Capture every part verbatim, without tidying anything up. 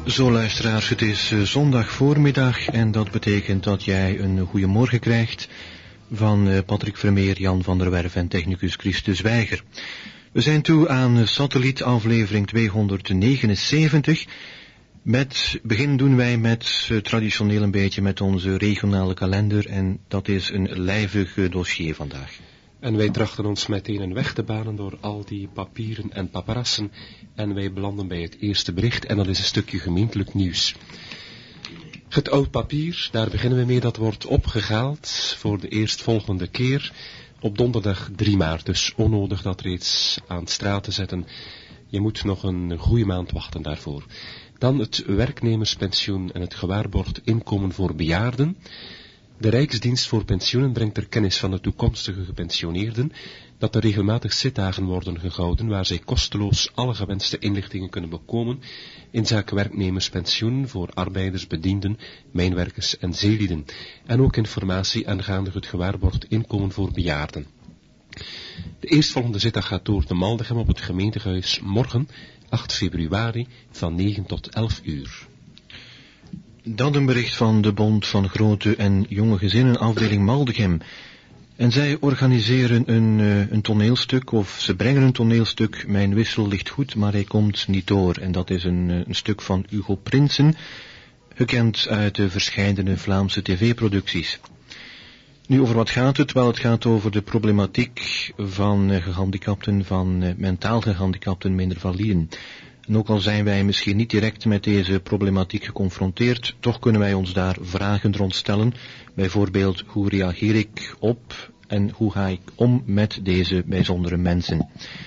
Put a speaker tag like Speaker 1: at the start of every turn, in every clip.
Speaker 1: Zo luisteraars, het is uh, zondag voormiddag en dat betekent dat jij een goede morgen krijgt van uh, Patrick Vermeer, Jan van der Werf en technicus Christus Weiger. We zijn toe aan uh, satellietaflevering tweehonderdnegenenzeventig. Met begin doen wij met uh, traditioneel een beetje met onze regionale kalender en dat is een lijvig uh, dossier vandaag.
Speaker 2: En wij trachten ons meteen een weg te banen door al die papieren en paparassen. En wij belanden bij het eerste bericht en dat is een stukje gemeentelijk nieuws. Het oud papier, daar beginnen we mee, dat wordt opgehaald voor de eerstvolgende keer op donderdag drie maart. Dus onnodig dat reeds aan de straat te zetten. Je moet nog een goede maand wachten daarvoor. Dan het werknemerspensioen en het gewaarborgd inkomen voor bejaarden. De Rijksdienst voor Pensioenen brengt ter kennis van de toekomstige gepensioneerden dat er regelmatig zitdagen worden gehouden waar zij kosteloos alle gewenste inlichtingen kunnen bekomen in zaken werknemerspensioen voor arbeiders, bedienden, mijnwerkers en zeelieden en ook informatie aangaande het gewaarborgd inkomen voor bejaarden. De eerstvolgende zitdag gaat door te Maldegem op het gemeentehuis morgen, acht februari, van negen tot elf uur.
Speaker 1: Dan een bericht van de Bond van Grote en Jonge Gezinnen, afdeling Maldegem. En zij organiseren een, uh, een toneelstuk, of ze brengen een toneelstuk, Mijn wissel ligt goed, maar hij komt niet door. En dat is een, uh, een stuk van Hugo Prinsen, gekend uit de verscheidene Vlaamse tv-producties. Nu, over wat gaat het? Wel, het gaat over de problematiek van uh, gehandicapten, van uh, mentaal gehandicapten, minder validen. En ook al zijn wij misschien niet direct met deze problematiek geconfronteerd, toch kunnen wij ons daar vragen rond stellen. Bijvoorbeeld, hoe reageer ik op en hoe ga ik om met deze bijzondere mensen?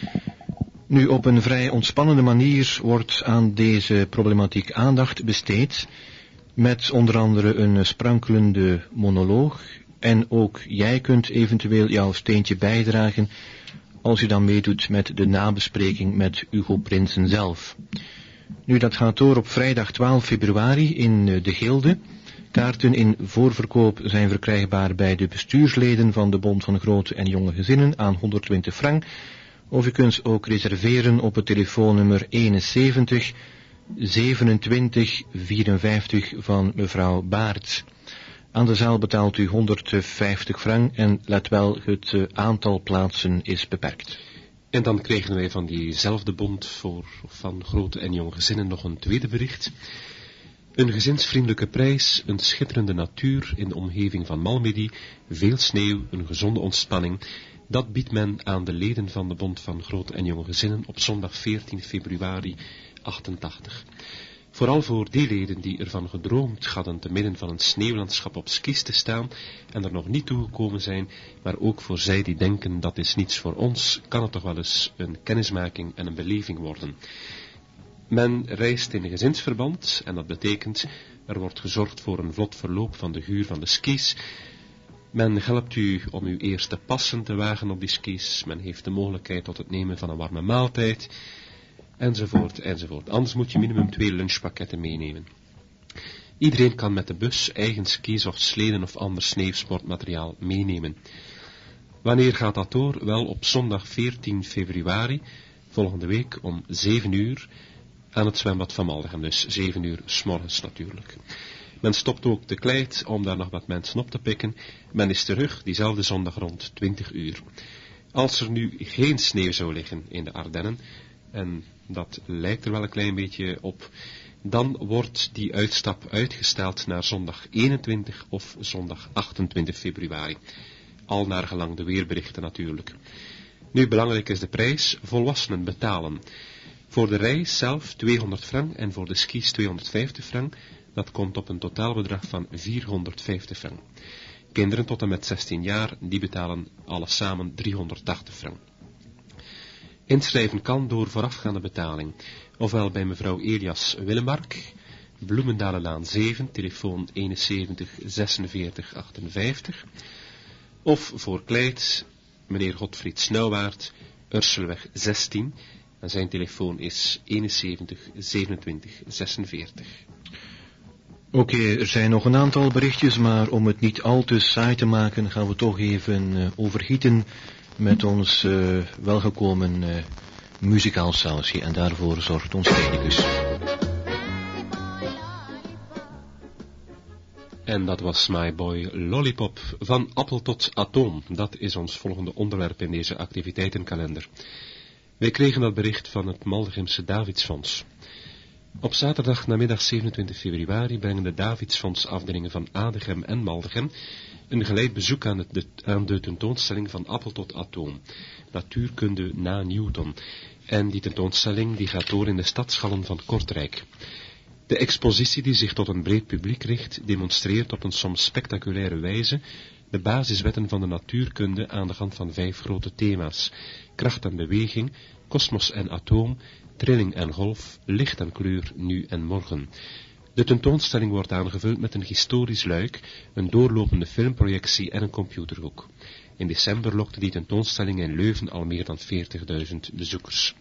Speaker 1: Nu, op een vrij ontspannende manier wordt aan deze problematiek aandacht besteed, met onder andere een sprankelende monoloog. En ook jij kunt eventueel jouw steentje bijdragen als u dan meedoet met de nabespreking met Hugo Prinsen zelf. Nu, dat gaat door op vrijdag twaalf februari in de Gilde. Kaarten in voorverkoop zijn verkrijgbaar bij de bestuursleden van de Bond van Grote en Jonge Gezinnen aan honderdtwintig frank. Of u kunt ze ook reserveren op het telefoonnummer eenenzeventig zevenentwintig vierenvijftig van mevrouw Baert. Aan de zaal betaalt u honderdvijftig frank en let wel, het uh, aantal plaatsen is beperkt.
Speaker 2: En dan kregen wij van diezelfde bond voor, van grote en jonge gezinnen nog een tweede bericht. Een gezinsvriendelijke prijs, een schitterende natuur in de omgeving van Malmedy, veel sneeuw, een gezonde ontspanning. Dat biedt men aan de leden van de bond van grote en jonge gezinnen op zondag veertien februari achtentachtig. Vooral voor die leden die ervan gedroomd hadden te midden van een sneeuwlandschap op skis te staan en er nog niet toegekomen zijn, maar ook voor zij die denken dat is niets voor ons, kan het toch wel eens een kennismaking en een beleving worden. Men reist in een gezinsverband en dat betekent er wordt gezorgd voor een vlot verloop van de huur van de skis. Men helpt u om uw eerste passen te wagen op die skis, men heeft de mogelijkheid tot het nemen van een warme maaltijd, enzovoort, enzovoort. Anders moet je minimum twee lunchpakketten meenemen. Iedereen kan met de bus eigen skis of sleden of ander sneeuwsportmateriaal meenemen. Wanneer gaat dat door? Wel, op zondag veertien februari, volgende week om zeven uur, aan het zwembad van Maldegem, dus zeven uur 's morgens natuurlijk. Men stopt ook de Kleit om daar nog wat mensen op te pikken. Men is terug, diezelfde zondag rond twintig uur. Als er nu geen sneeuw zou liggen in de Ardennen, en dat lijkt er wel een klein beetje op, dan wordt die uitstap uitgesteld naar zondag eenentwintig of zondag achtentwintig februari. Al naar gelang de weerberichten natuurlijk. Nu, belangrijk is de prijs. Volwassenen betalen voor de reis zelf tweehonderd frank en voor de skis tweehonderdvijftig frank. Dat komt op een totaalbedrag van vierhonderdvijftig frank. Kinderen tot en met zestien jaar, die betalen alles samen driehonderdtachtig frank. Inschrijven kan door voorafgaande betaling, ofwel bij mevrouw Elias Willemark, Bloemendalenlaan zeven, telefoon eenenzeventig zesenveertig achtenvijftig, of voor Kleit, meneer Godfried Snauwaard, Urselweg zestien, en zijn telefoon is eenenzeventig zevenentwintig zesenveertig.
Speaker 1: Oké, okay, er zijn nog een aantal berichtjes, maar om het niet al te saai te maken, gaan we toch even uh, overgieten met ons uh, welgekomen uh, muzikaal sausje. En daarvoor zorgt ons technicus.
Speaker 2: En dat was My Boy Lollipop, van appel tot atoom. Dat is ons volgende onderwerp in deze activiteitenkalender. Wij kregen dat bericht van het Maldegemse Davidsfonds. Op zaterdag namiddag zevenentwintig februari brengen de Davidsfonds afdelingen van Adegem en Maldegem een geleid bezoek aan, het, de, aan de tentoonstelling van appel tot atoom, natuurkunde na Newton. En die tentoonstelling die gaat door in de stadshallen van Kortrijk. De expositie, die zich tot een breed publiek richt, demonstreert op een soms spectaculaire wijze de basiswetten van de natuurkunde aan de hand van vijf grote thema's: kracht en beweging, kosmos en atoom, trilling en golf, licht en kleur, nu en morgen. De tentoonstelling wordt aangevuld met een historisch luik, een doorlopende filmprojectie en een computerhoek. In december lokte die tentoonstelling in Leuven al meer dan veertigduizend bezoekers.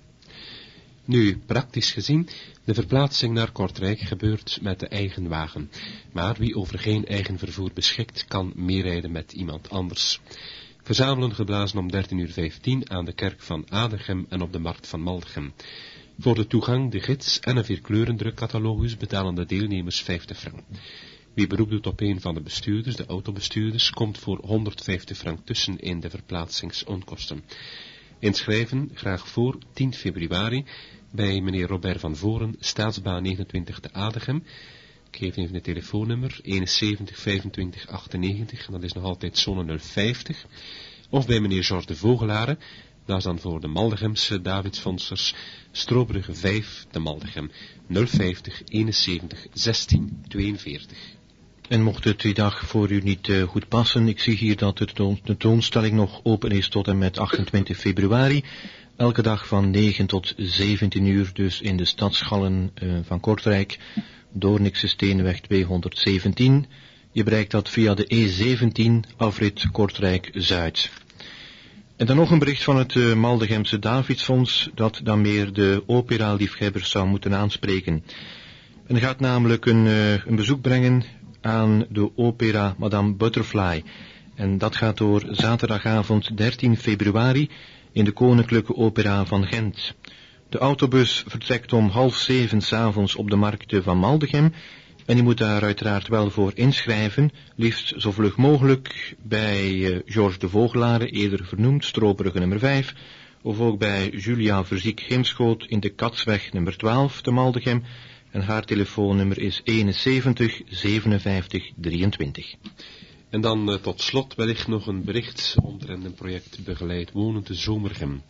Speaker 2: Nu, praktisch gezien, de verplaatsing naar Kortrijk gebeurt met de eigen wagen. Maar wie over geen eigen vervoer beschikt, kan meerijden met iemand anders. Verzamelen geblazen om dertien uur vijftien aan de kerk van Adegem en op de markt van Maldegem. Voor de toegang, de gids en een vierkleurendrukcatalogus betalen de deelnemers vijftig frank. Wie beroep doet op een van de bestuurders, de autobestuurders, komt voor honderdvijftig frank tussen in de verplaatsingsonkosten. Inschrijven graag voor tien februari bij meneer Robert van Voren, Staatsbaan negenentwintig te Adegem. Ik geef even het telefoonnummer, eenenzeventig vijfentwintig achtennegentig, en dat is nog altijd zone nul vijftig. Of bij meneer George de Vogelare, dat is dan voor de Maldegemse Davidsfonsers, Strobrugge vijf te Maldegem, nul vijftig eenenzeventig zestien tweeënveertig.
Speaker 1: En mocht het die dag voor u niet uh, goed passen, ik zie hier dat de tentoonstelling nog open is tot en met achtentwintig februari. Elke dag van negen tot zeventien uur, dus in de stadshallen uh, van Kortrijk, Doornikse Steenweg tweehonderdzeventien. Je bereikt dat via de E zeventien, afrit Kortrijk-Zuid. En dan nog een bericht van het uh, Maldegemse Davidsfonds, dat dan meer de opera-liefhebbers zou moeten aanspreken. En gaat namelijk een, uh, een bezoek brengen aan de opera Madame Butterfly. En dat gaat door zaterdagavond dertien februari in de Koninklijke Opera van Gent. De autobus vertrekt om half zeven 's avonds op de markten van Maldegem. En je moet daar uiteraard wel voor inschrijven, liefst zo vlug mogelijk bij uh, George de Vogelare, eerder vernoemd, Strobrugge nummer vijf, of ook bij Julia Verziek Gimschoot in de Katsweg nummer twaalf te Maldegem. En haar telefoonnummer is eenenzeventig zevenenvijftig drieëntwintig.
Speaker 2: En dan uh, tot slot wellicht nog een bericht omtrent een project Begeleid Wonen te Zomergem.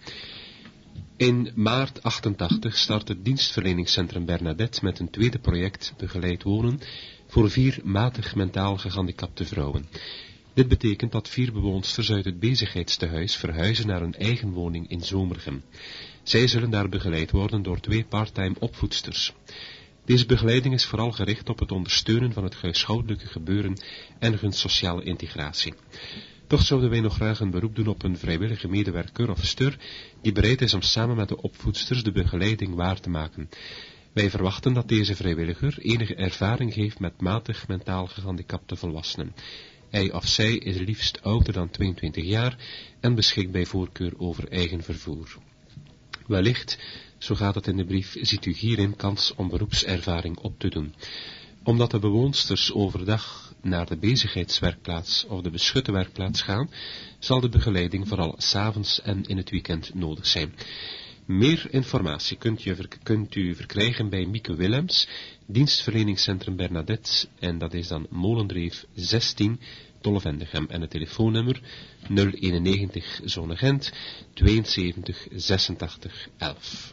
Speaker 2: In maart achtentachtig start het dienstverleningscentrum Bernadette met een tweede project Begeleid Wonen voor vier matig mentaal gehandicapte vrouwen. Dit betekent dat vier bewoonsters uit het bezigheidstehuis verhuizen naar een eigen woning in Zomergem. Zij zullen daar begeleid worden door twee parttime opvoedsters. Deze begeleiding is vooral gericht op het ondersteunen van het huishoudelijke gebeuren en hun sociale integratie. Toch zouden wij nog graag een beroep doen op een vrijwillige medewerker of stur die bereid is om samen met de opvoedsters de begeleiding waar te maken. Wij verwachten dat deze vrijwilliger enige ervaring heeft met matig mentaal gehandicapte volwassenen. Hij of zij is liefst ouder dan tweeëntwintig jaar en beschikt bij voorkeur over eigen vervoer. Wellicht, zo gaat het in de brief, ziet u hierin kans om beroepservaring op te doen. Omdat de bewoonsters overdag naar de bezigheidswerkplaats of de beschutte werkplaats gaan, zal de begeleiding vooral 's avonds en in het weekend nodig zijn. Meer informatie kunt, je, kunt u verkrijgen bij Mieke Willems, dienstverleningscentrum Bernadette, en dat is dan Molendreef zestien, Tollevendegem, en het telefoonnummer nul eenennegentig Zone Gent tweeënzeventig zesentachtig elf.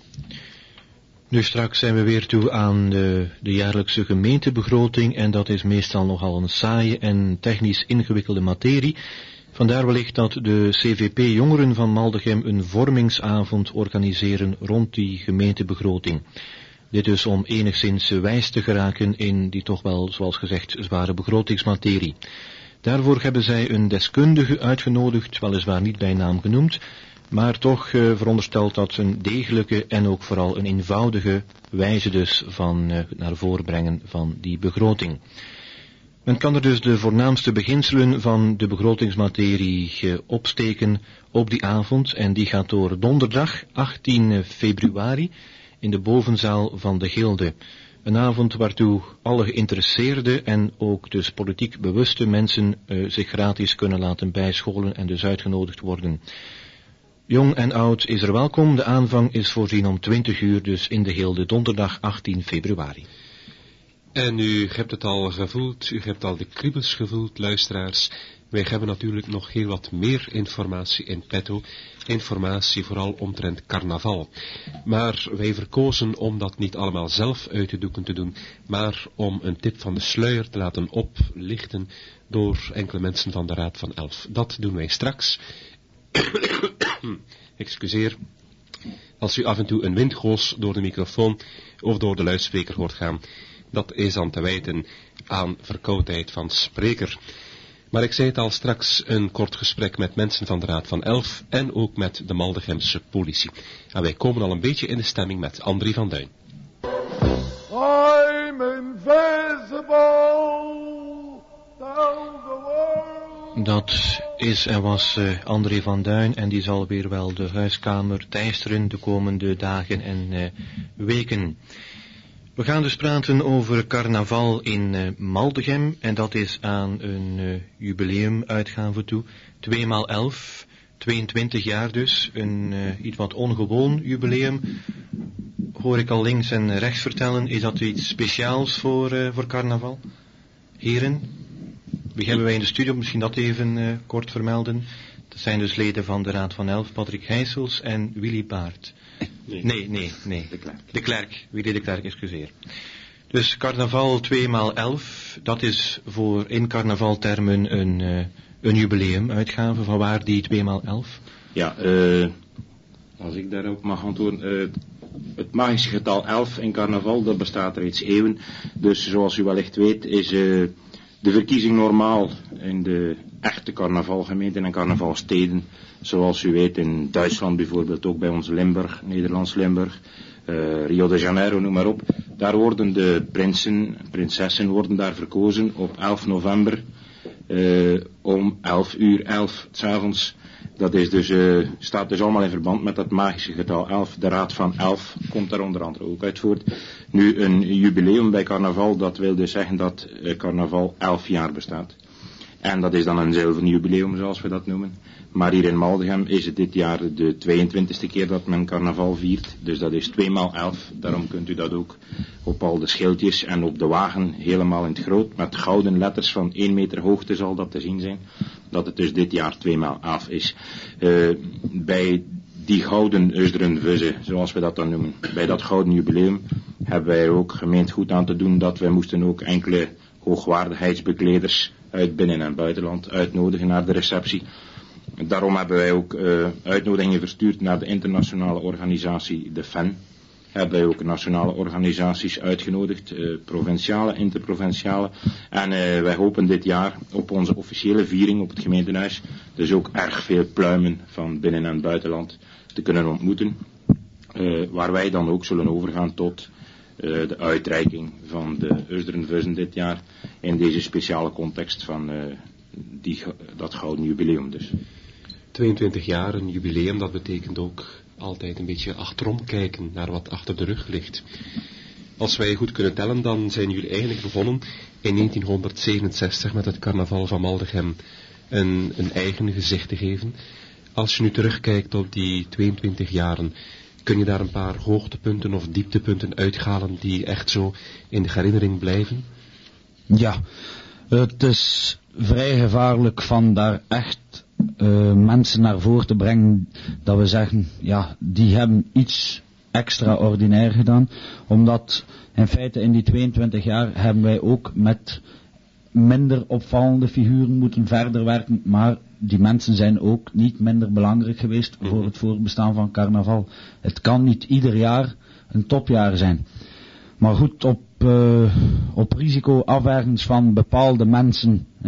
Speaker 1: Nu straks zijn we weer toe aan de, de jaarlijkse gemeentebegroting en dat is meestal nogal een saaie en technisch ingewikkelde materie. Vandaar wellicht dat de C V P-jongeren van Maldegem een vormingsavond organiseren rond die gemeentebegroting. Dit dus om enigszins wijs te geraken in die toch wel, zoals gezegd, zware begrotingsmaterie. Daarvoor hebben zij een deskundige uitgenodigd, weliswaar niet bij naam genoemd, maar toch uh, veronderstelt dat een degelijke en ook vooral een eenvoudige wijze dus van uh, naar voren brengen van die begroting. Men kan er dus de voornaamste beginselen van de begrotingsmaterie uh, opsteken op die avond en die gaat door donderdag achttien februari in de bovenzaal van de Gilde. Een avond waartoe alle geïnteresseerde en ook dus politiek bewuste mensen uh, zich gratis kunnen laten bijscholen en dus uitgenodigd worden. Jong en oud is er welkom. De aanvang is voorzien om twintig uur, dus in de Heelde, donderdag achttien februari.
Speaker 2: En u hebt het al gevoeld, u hebt al de kriebels gevoeld, luisteraars. Wij hebben natuurlijk nog heel wat meer informatie in petto. Informatie vooral omtrent carnaval. Maar wij verkozen om dat niet allemaal zelf uit de doeken te doen, maar om een tip van de sluier te laten oplichten door enkele mensen van de Raad van Elf. Dat doen wij straks. Excuseer. Als u af en toe een windgoos door de microfoon of door de luidspreker hoort gaan, dat is dan te wijten aan verkoudheid van spreker. Maar ik zei het al, straks een kort gesprek met mensen van de Raad van Elf en ook met de Maldegemse politie. En wij komen al een beetje in de stemming met André van Duin.
Speaker 3: I'm invisible, tell the world.
Speaker 1: Dat is en was uh, André van Duin en die zal weer wel de huiskamer teisteren de komende dagen en uh, weken. We gaan dus praten over carnaval in uh, Maldegem en dat is aan een uh, jubileumuitgave toe. twee maal elf, tweeëntwintig jaar dus, een uh, iets wat ongewoon jubileum. Hoor ik al links en rechts vertellen, is dat iets speciaals voor, uh, voor carnaval? Heren, wie hebben wij in de studio? Misschien dat even uh, kort vermelden. Dat zijn dus leden van de Raad van Elf, Patrick Heijsels en Willy Baert. Nee, nee, nee. nee.
Speaker 4: De Klerk.
Speaker 1: De Klerk, Willy de Klerk, excuseer. Dus carnaval twee maal elf, dat is voor in carnavaltermen een, uh, een jubileumuitgave. Van waar die twee maal elf?
Speaker 4: Ja, uh, als ik daarop mag antwoorden. Uh, het magische getal elf in carnaval, dat bestaat reeds eeuwen. Dus zoals u wellicht weet is uh, de verkiezing normaal in de echte carnavalgemeenten en carnavalsteden. Zoals u weet in Duitsland bijvoorbeeld, ook bij ons Limburg, Nederlands Limburg, uh, Rio de Janeiro, noem maar op. Daar worden de prinsen, prinsessen worden daar verkozen op elf november uh, om elf uur elf 's avonds. Dat is dus, uh, staat dus allemaal in verband met dat magische getal elf. De Raad van Elf komt daar onder andere ook uit voort. Nu een jubileum bij carnaval, dat wil dus zeggen dat uh, carnaval elf jaar bestaat. En dat is dan een zilveren jubileum, zoals we dat noemen. Maar hier in Maldegem is het dit jaar de tweeëntwintigste keer dat men carnaval viert. Dus dat is twee maal elf. Daarom kunt u dat ook op al de schildjes en op de wagen helemaal in het groot. Met gouden letters van één meter hoogte zal dat te zien zijn. Dat het dus dit jaar twee maal elf is. Uh, bij die gouden Ösdrenvuzze, zoals we dat dan noemen. Bij dat gouden jubileum hebben wij er ook gemeend goed aan te doen dat wij moesten ook enkele hoogwaardigheidsbekleders uit binnen- en buitenland uitnodigen naar de receptie. Daarom hebben wij ook uh, uitnodigingen verstuurd naar de internationale organisatie, de F E N. Hebben wij ook nationale organisaties uitgenodigd, uh, provinciale, interprovinciale. En uh, wij hopen dit jaar op onze officiële viering op het gemeentehuis dus ook erg veel pluimen van binnen- en buitenland te kunnen ontmoeten. Uh, waar wij dan ook zullen overgaan tot uh, de uitreiking van de Ösdrenvuzzen dit jaar in deze speciale context van uh, die, dat gouden jubileum dus.
Speaker 2: tweeëntwintig jaar, een jubileum, dat betekent ook altijd een beetje achterom kijken naar wat achter de rug ligt. Als wij goed kunnen tellen, dan zijn jullie eigenlijk begonnen in negentienhonderdzevenenzestig met het carnaval van Maldegem een, een eigen gezicht te geven. Als je nu terugkijkt op die tweeëntwintig jaren, kun je daar een paar hoogtepunten of dieptepunten uithalen die echt zo in de herinnering blijven?
Speaker 5: Ja, het is vrij gevaarlijk van daar echt uh, mensen naar voren te brengen dat we zeggen, ja, die hebben iets extraordinair gedaan, omdat in feite in die tweeëntwintig jaar hebben wij ook met minder opvallende figuren moeten verder werken, maar die mensen zijn ook niet minder belangrijk geweest voor het voortbestaan van carnaval. Het kan niet ieder jaar een topjaar zijn. Maar goed, op, uh, op risico afwergens van bepaalde mensen hè,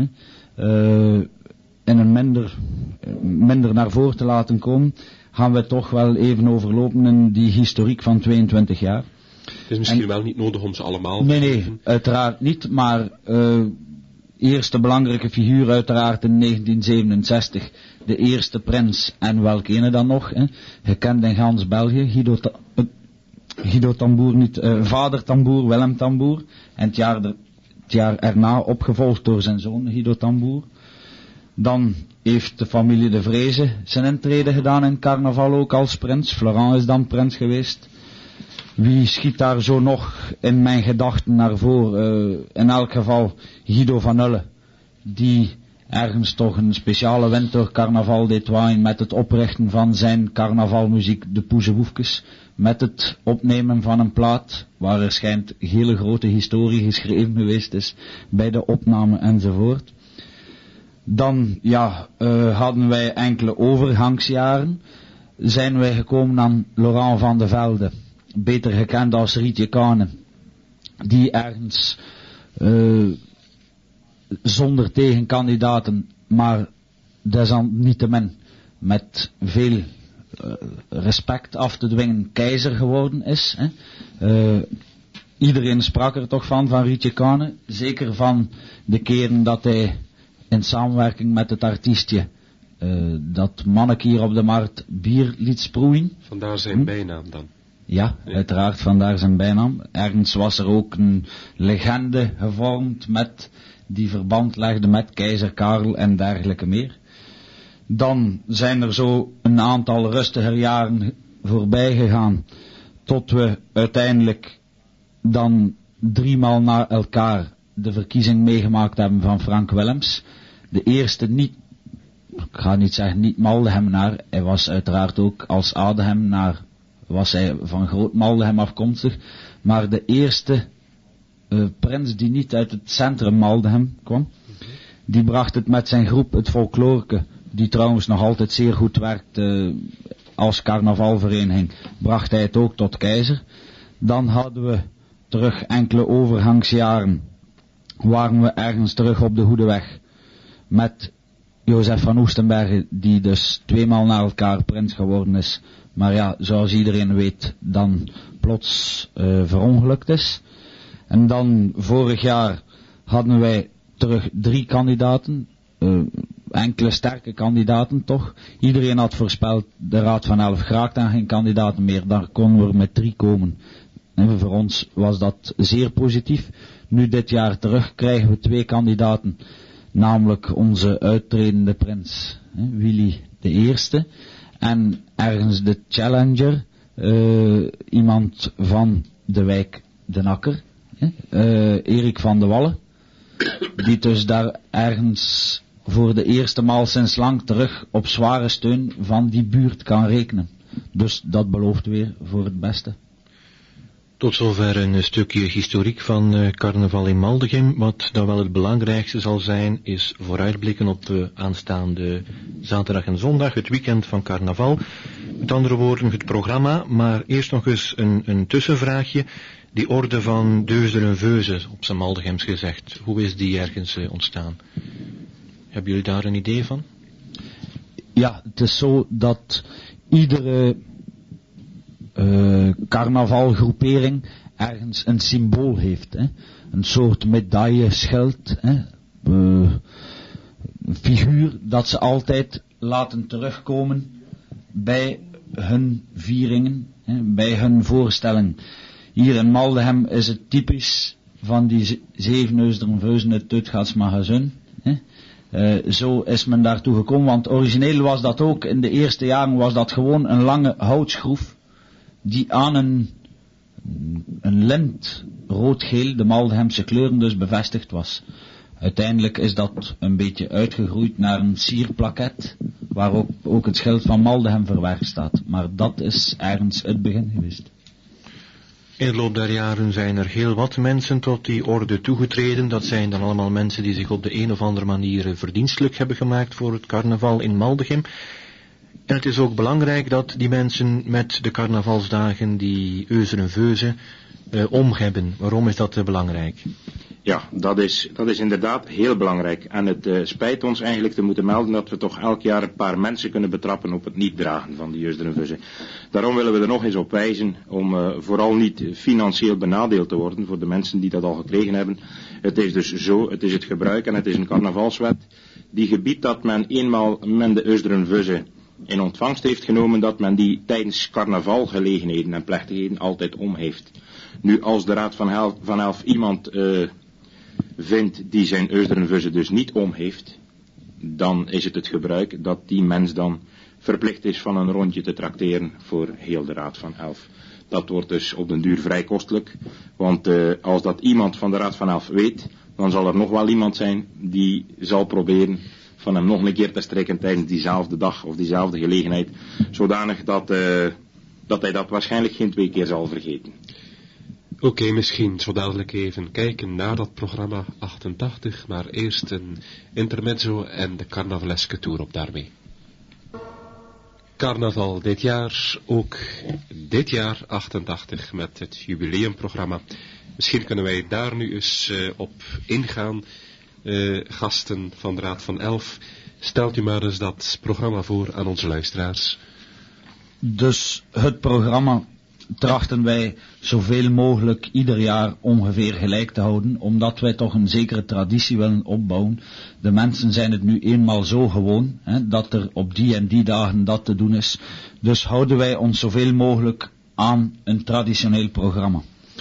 Speaker 5: uh, in een minder, minder naar voren te laten komen, gaan we toch wel even overlopen in die historiek van tweeëntwintig jaar.
Speaker 2: Het is misschien en, wel niet nodig om ze allemaal te
Speaker 5: Nee, nee,
Speaker 2: geven.
Speaker 5: uiteraard niet, maar uh, eerste belangrijke figuur uiteraard in negentien zevenenzestig, de eerste prins en welke ene dan nog, hè, gekend in gans België, Guido, uh, Guido Tamboer niet, uh, vader Tamboer, Willem Tamboer. En het jaar, er, het jaar erna opgevolgd door zijn zoon Guido Tamboer. Dan heeft de familie De Vreese zijn intrede gedaan in carnaval ook als prins. Florent is dan prins geweest. Wie schiet daar zo nog in mijn gedachten naar voren? Uh, in elk geval Guido van Ulle, die ergens toch een speciale wintercarnaval deed waaien met het oprichten van zijn carnavalmuziek De Poezewoefkes, met het opnemen van een plaat, waar er schijnt hele grote historie geschreven geweest is bij de opname enzovoort. Dan ja, uh, hadden wij enkele overgangsjaren, zijn wij gekomen aan Laurent van de Velde, beter gekend als Rietje Kane, die ergens uh, zonder tegenkandidaten, maar desalniettemin met veel uh, respect af te dwingen keizer geworden is. Hè. Uh, iedereen sprak er toch van, van Rietje Kane, zeker van de keren dat hij in samenwerking met het artiestje uh, dat manneke hier op de markt bier liet sproeien.
Speaker 2: Vandaar zijn hm? bijnaam dan.
Speaker 5: Ja, ja, uiteraard vandaar zijn bijnaam. Ergens was er ook een legende gevormd met die verband legde met keizer Karel en dergelijke meer. Dan zijn er zo een aantal rustiger jaren voorbij gegaan, tot we uiteindelijk dan driemaal na elkaar de verkiezing meegemaakt hebben van Frank Willems. De eerste niet, ik ga niet zeggen niet Maldehemnaar, hij was uiteraard ook als Ademnaar, was hij van Groot Maldegem afkomstig, maar de eerste uh, prins die niet uit het centrum Maldegem kwam, die bracht het met zijn groep, het Folkloreke, die trouwens nog altijd zeer goed werkt uh, als carnavalvereniging, bracht hij het ook tot keizer. Dan hadden we terug enkele overgangsjaren, waren we ergens terug op de goede weg met Jozef van Oestenbergen, die dus tweemaal na elkaar prins geworden is, maar ja, zoals iedereen weet, dan plots uh, verongelukt is. En dan vorig jaar hadden wij terug drie kandidaten, uh, enkele sterke kandidaten toch. Iedereen had voorspeld, de Raad van Elf graag dan geen kandidaten meer, daar konden we er met drie komen. En voor ons was dat zeer positief. Nu dit jaar terug krijgen we twee kandidaten, namelijk onze uittredende prins, hè, Willy de Eerste, en ergens de challenger, uh, iemand van de wijk De Nakker, hè, uh, Erik van de Wallen, die dus daar ergens voor de eerste maal sinds lang terug op zware steun van die buurt kan rekenen. Dus dat belooft weer voor het beste.
Speaker 1: Tot zover een stukje historiek van uh, carnaval in Maldegem. Wat dan wel het belangrijkste zal zijn, is vooruitblikken op de aanstaande zaterdag en zondag, het weekend van carnaval. Met andere woorden, het programma, maar eerst nog eens een, een tussenvraagje. Die orde van Deusder en Veuze, op zijn Maldegems gezegd, hoe is die ergens uh, ontstaan? Hebben jullie daar een idee van?
Speaker 5: Ja, het is zo dat iedere Uh, carnavalgroepering ergens een symbool heeft, hè? Een soort medaille, schild, hè? Uh, een figuur dat ze altijd laten terugkomen bij hun vieringen, hè? Bij hun voorstelling. Hier in Maldegem is het typisch van die zevenneusderen veuzen het Tutgaatsmagazijn. Uh, zo is men daartoe gekomen, want origineel was dat ook, in de eerste jaren was dat gewoon een lange houtschroef die aan een, een lint, rood-geel, de Maldegemse kleuren dus bevestigd was. Uiteindelijk is dat een beetje uitgegroeid naar een sierplaket, waar ook, ook het schild van Maldegem verwerkt staat. Maar dat is ergens het begin geweest.
Speaker 1: In de loop der jaren zijn er heel wat mensen tot die orde toegetreden. Dat zijn dan allemaal mensen die zich op de een of andere manier verdienstelijk hebben gemaakt voor het carnaval in Maldegem. En het is ook belangrijk dat die mensen met de carnavalsdagen die Euser en Veuze uh, om hebben. Waarom is dat uh, belangrijk?
Speaker 4: Ja, dat is, dat is inderdaad heel belangrijk. En het uh, spijt ons eigenlijk te moeten melden dat we toch elk jaar een paar mensen kunnen betrappen op het niet dragen van die Euser en Veuze. Daarom willen we er nog eens op wijzen om uh, vooral niet financieel benadeeld te worden voor de mensen die dat al gekregen hebben. Het is dus zo, het is het gebruik en het is een carnavalswet die gebiedt dat men eenmaal men de Euser en Veuze in ontvangst heeft genomen dat men die tijdens carnavalgelegenheden en plechtigheden altijd om heeft. Nu, als de Raad van, Hel- van Elf iemand uh, vindt die zijn Eusderenvussen dus niet om heeft, dan is het het gebruik dat die mens dan verplicht is van een rondje te trakteren voor heel de Raad van Elf. Dat wordt dus op den duur vrij kostelijk, want uh, als dat iemand van de Raad van Elf weet, dan zal er nog wel iemand zijn die zal proberen van hem nog een keer te strekken tijdens diezelfde dag of diezelfde gelegenheid, zodanig dat, uh, dat hij dat waarschijnlijk geen twee keer zal vergeten.
Speaker 2: Oké, okay, misschien zo dadelijk even kijken naar dat programma achtentachtig, maar eerst een intermezzo en de carnavaleske tour op daarmee. Carnaval dit jaar, ook dit jaar achtentachtig met het jubileumprogramma. Misschien kunnen wij daar nu eens uh, op ingaan. Uh, gasten van de Raad van Elf, stelt u maar eens dat programma voor aan onze luisteraars.
Speaker 5: Dus het programma trachten wij zoveel mogelijk ieder jaar ongeveer gelijk te houden, omdat wij toch een zekere traditie willen opbouwen. De mensen zijn het nu eenmaal zo gewoon, hè, dat er op die en die dagen dat te doen is. Dus houden wij ons zoveel mogelijk aan een traditioneel programma.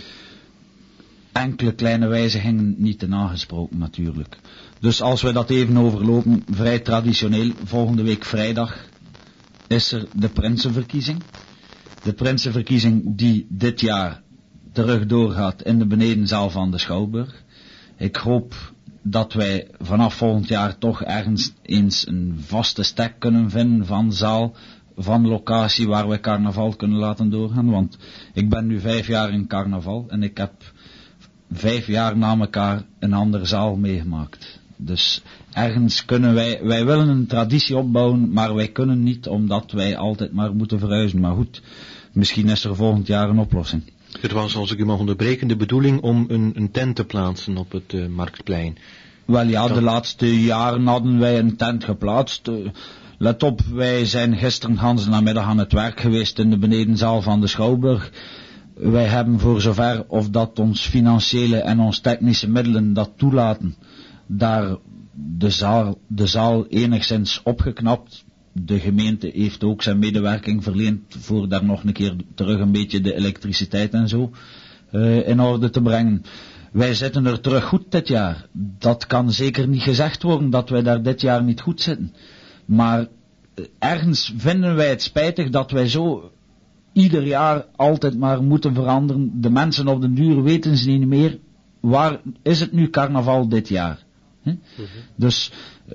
Speaker 5: Enkele kleine wijzigingen niet te nagesproken natuurlijk. Dus als we dat even overlopen, vrij traditioneel, volgende week vrijdag is er de Prinsenverkiezing. De Prinsenverkiezing die dit jaar terug doorgaat in de benedenzaal van de Schouwburg. Ik hoop dat wij vanaf volgend jaar toch ergens eens een vaste stek kunnen vinden van zaal, van locatie waar we carnaval kunnen laten doorgaan. Want ik ben nu vijf jaar in carnaval en ik heb vijf jaar na elkaar een andere zaal meegemaakt. Dus ergens kunnen wij, wij willen een traditie opbouwen, maar wij kunnen niet omdat wij altijd maar moeten verhuizen. Maar goed, misschien is er volgend jaar een oplossing.
Speaker 1: Het was, als ik u mag onderbreken, de bedoeling om een, een tent te plaatsen op het uh, Marktplein.
Speaker 5: Wel ja, de laatste jaren hadden wij een tent geplaatst. Uh, let op, wij zijn gisteren gans namiddag aan het werk geweest in de benedenzaal van de Schouwburg. Wij hebben voor zover of dat ons financiële en ons technische middelen dat toelaten, daar de zaal, de zaal enigszins opgeknapt. De gemeente heeft ook zijn medewerking verleend voor daar nog een keer terug een beetje de elektriciteit en zo uh, in orde te brengen. Wij zitten er terug goed dit jaar. Dat kan zeker niet gezegd worden dat wij daar dit jaar niet goed zitten. Maar uh, ergens vinden wij het spijtig dat wij zo ieder jaar altijd maar moeten veranderen. De mensen op de duur weten ze niet meer, waar is het nu carnaval dit jaar? He? Mm-hmm. Dus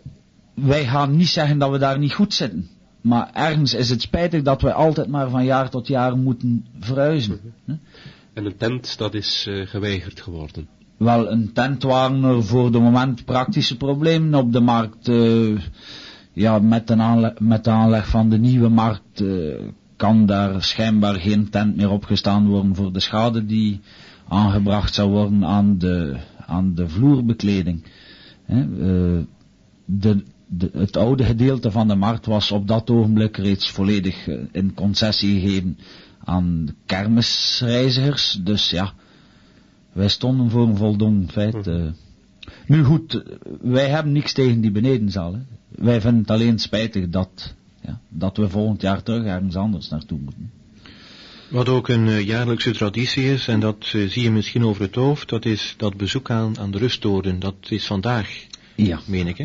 Speaker 5: wij gaan niet zeggen dat we daar niet goed zitten. Maar ergens is het spijtig dat wij altijd maar van jaar tot jaar moeten verhuizen.
Speaker 2: Mm-hmm. En een tent, dat is uh, geweigerd geworden?
Speaker 5: Wel, een tent waren er voor de moment praktische problemen op de markt. Uh, ja, met de, aanleg, met de aanleg van de nieuwe markt uh, kan daar schijnbaar geen tent meer opgestaan worden voor de schade die aangebracht zou worden aan de, aan de vloerbekleding. He, uh, de, de, het oude gedeelte van de markt was op dat ogenblik reeds volledig uh, in concessie gegeven aan de kermisreizigers. Dus ja, wij stonden voor een voldongen feit. Uh. Nu goed, wij hebben niks tegen die benedenzaal. Hè. Wij vinden het alleen spijtig dat, ja, dat we volgend jaar terug ergens anders naartoe moeten.
Speaker 1: Wat ook een uh, jaarlijkse traditie is, en dat uh, zie je misschien over het hoofd, dat is dat bezoek aan, aan de rusttoren. Dat is vandaag,
Speaker 5: ja,
Speaker 1: meen ik, hè?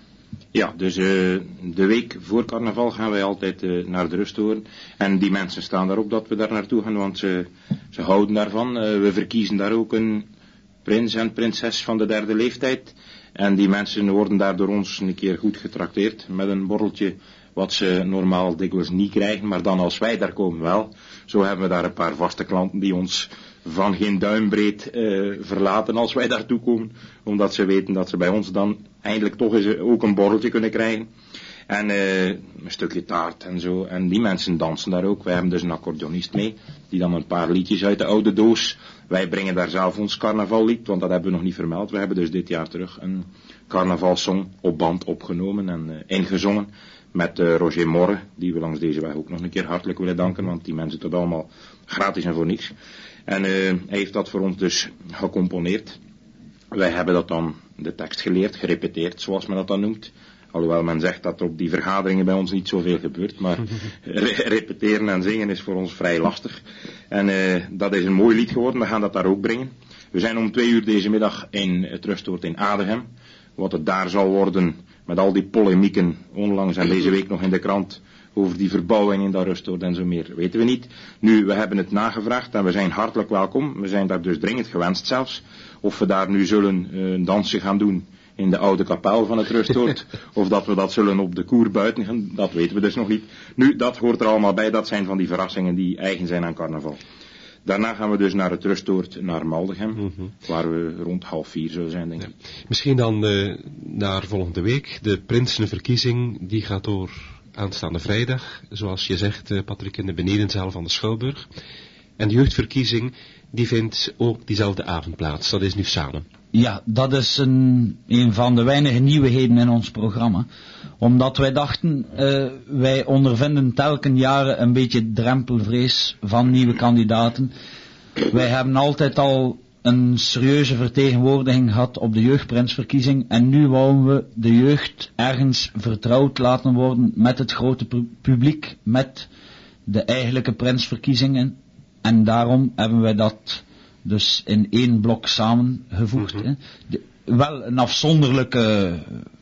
Speaker 4: Ja, dus uh, de week voor carnaval gaan wij altijd uh, naar de rusttoren. En die mensen staan daarop dat we daar naartoe gaan, want ze, ze houden daarvan. Uh, we verkiezen daar ook een prins en prinses van de derde leeftijd. En die mensen worden daar door ons een keer goed getrakteerd met een borreltje, wat ze normaal dikwijls niet krijgen, maar dan als wij daar komen wel. Zo hebben we daar een paar vaste klanten die ons van geen duimbreed uh, verlaten als wij daartoe komen, omdat ze weten dat ze bij ons dan eindelijk toch eens ook een borreltje kunnen krijgen. En uh, een stukje taart en zo. En die mensen dansen daar ook. Wij hebben dus een accordeonist mee, die dan een paar liedjes uit de oude doos. Wij brengen daar zelf ons carnavallied, want dat hebben we nog niet vermeld. We hebben dus dit jaar terug een carnavalsong op band opgenomen en uh, ingezongen. Met uh, Roger Morre, die we langs deze weg ook nog een keer hartelijk willen danken, want die mensen doen het allemaal gratis en voor niks. En uh, hij heeft dat voor ons dus gecomponeerd. Wij hebben dat dan, de tekst geleerd, gerepeteerd, zoals men dat dan noemt. Alhoewel men zegt dat er op die vergaderingen bij ons niet zoveel gebeurt, maar re- repeteren en zingen is voor ons vrij lastig. En uh, dat is een mooi lied geworden, we gaan dat daar ook brengen. We zijn om twee uur deze middag in het rustoord in Adegem. Wat het daar zal worden met al die polemieken, onlangs en deze week nog in de krant, over die verbouwing in dat rustoord en zo meer, weten we niet. Nu, we hebben het nagevraagd en we zijn hartelijk welkom. We zijn daar dus dringend gewenst zelfs. Of we daar nu zullen uh, een dansje gaan doen in de oude kapel van het rustoord, of dat we dat zullen op de koer buiten gaan, dat weten we dus nog niet. Nu, dat hoort er allemaal bij, dat zijn van die verrassingen die eigen zijn aan carnaval. Daarna gaan we dus naar het rustoord, naar Maldegem, mm-hmm. waar we rond half vier zullen zijn, denk ik.
Speaker 2: Ja. Misschien dan uh, naar volgende week. De Prinsenverkiezing, die gaat door aanstaande vrijdag, zoals je zegt, uh, Patrick, in de benedenzaal van de Schouwburg. En de jeugdverkiezing, die vindt ook diezelfde avond plaats. Dat is nu samen.
Speaker 5: Ja, dat is een, een van de weinige nieuwigheden in ons programma. Omdat wij dachten, uh, wij ondervinden telkens jaren een beetje drempelvrees van nieuwe kandidaten. Wij hebben altijd al een serieuze vertegenwoordiging gehad op de jeugdprinsverkiezing. En nu wouden we de jeugd ergens vertrouwd laten worden met het grote pu- publiek, met de eigenlijke prinsverkiezingen. En daarom hebben wij dat dus in één blok samengevoegd. Mm-hmm. De, wel een afzonderlijke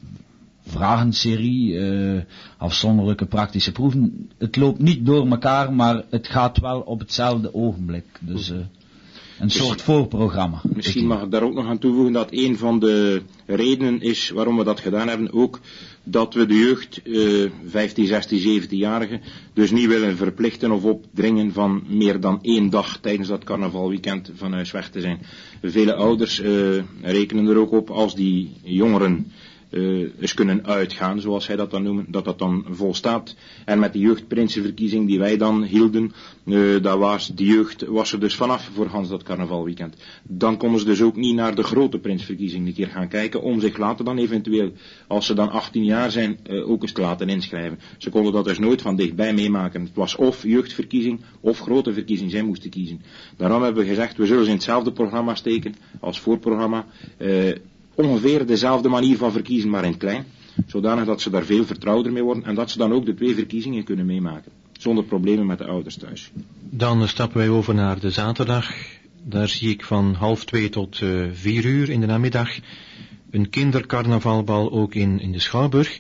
Speaker 5: vragenserie, uh, afzonderlijke praktische proeven. Het loopt niet door elkaar, maar het gaat wel op hetzelfde ogenblik. Dus uh, een soort voorprogramma.
Speaker 4: Misschien mag ik daar ook nog aan toevoegen dat een van de redenen is waarom we dat gedaan hebben ook dat we de jeugd, uh, vijftien, zestien, zeventienjarigen, dus niet willen verplichten of opdringen van meer dan één dag tijdens dat carnavalweekend van huis weg te zijn. Vele ouders uh, rekenen er ook op als die jongeren Uh, eens kunnen uitgaan, zoals zij dat dan noemen, dat dat dan volstaat. En met die jeugdprinsenverkiezing die wij dan hielden, uh, daar was die jeugd was er dus vanaf voor Hans dat carnavalweekend. Dan konden ze dus ook niet naar de grote prinsverkiezing een keer gaan kijken, om zich later dan eventueel, als ze dan achttien jaar zijn, uh, ook eens te laten inschrijven. Ze konden dat dus nooit van dichtbij meemaken. Het was of jeugdverkiezing, of grote verkiezing, zij moesten kiezen. Daarom hebben we gezegd, we zullen ze in hetzelfde programma steken, als voorprogramma, uh, ongeveer dezelfde manier van verkiezen, maar in het klein. Zodanig dat ze daar veel vertrouwder mee worden en dat ze dan ook de twee verkiezingen kunnen meemaken. Zonder problemen met de ouders thuis.
Speaker 1: Dan stappen wij over naar de zaterdag. Daar zie ik van half twee tot uh, vier uur in de namiddag een kindercarnavalbal ook in, in de Schouwburg.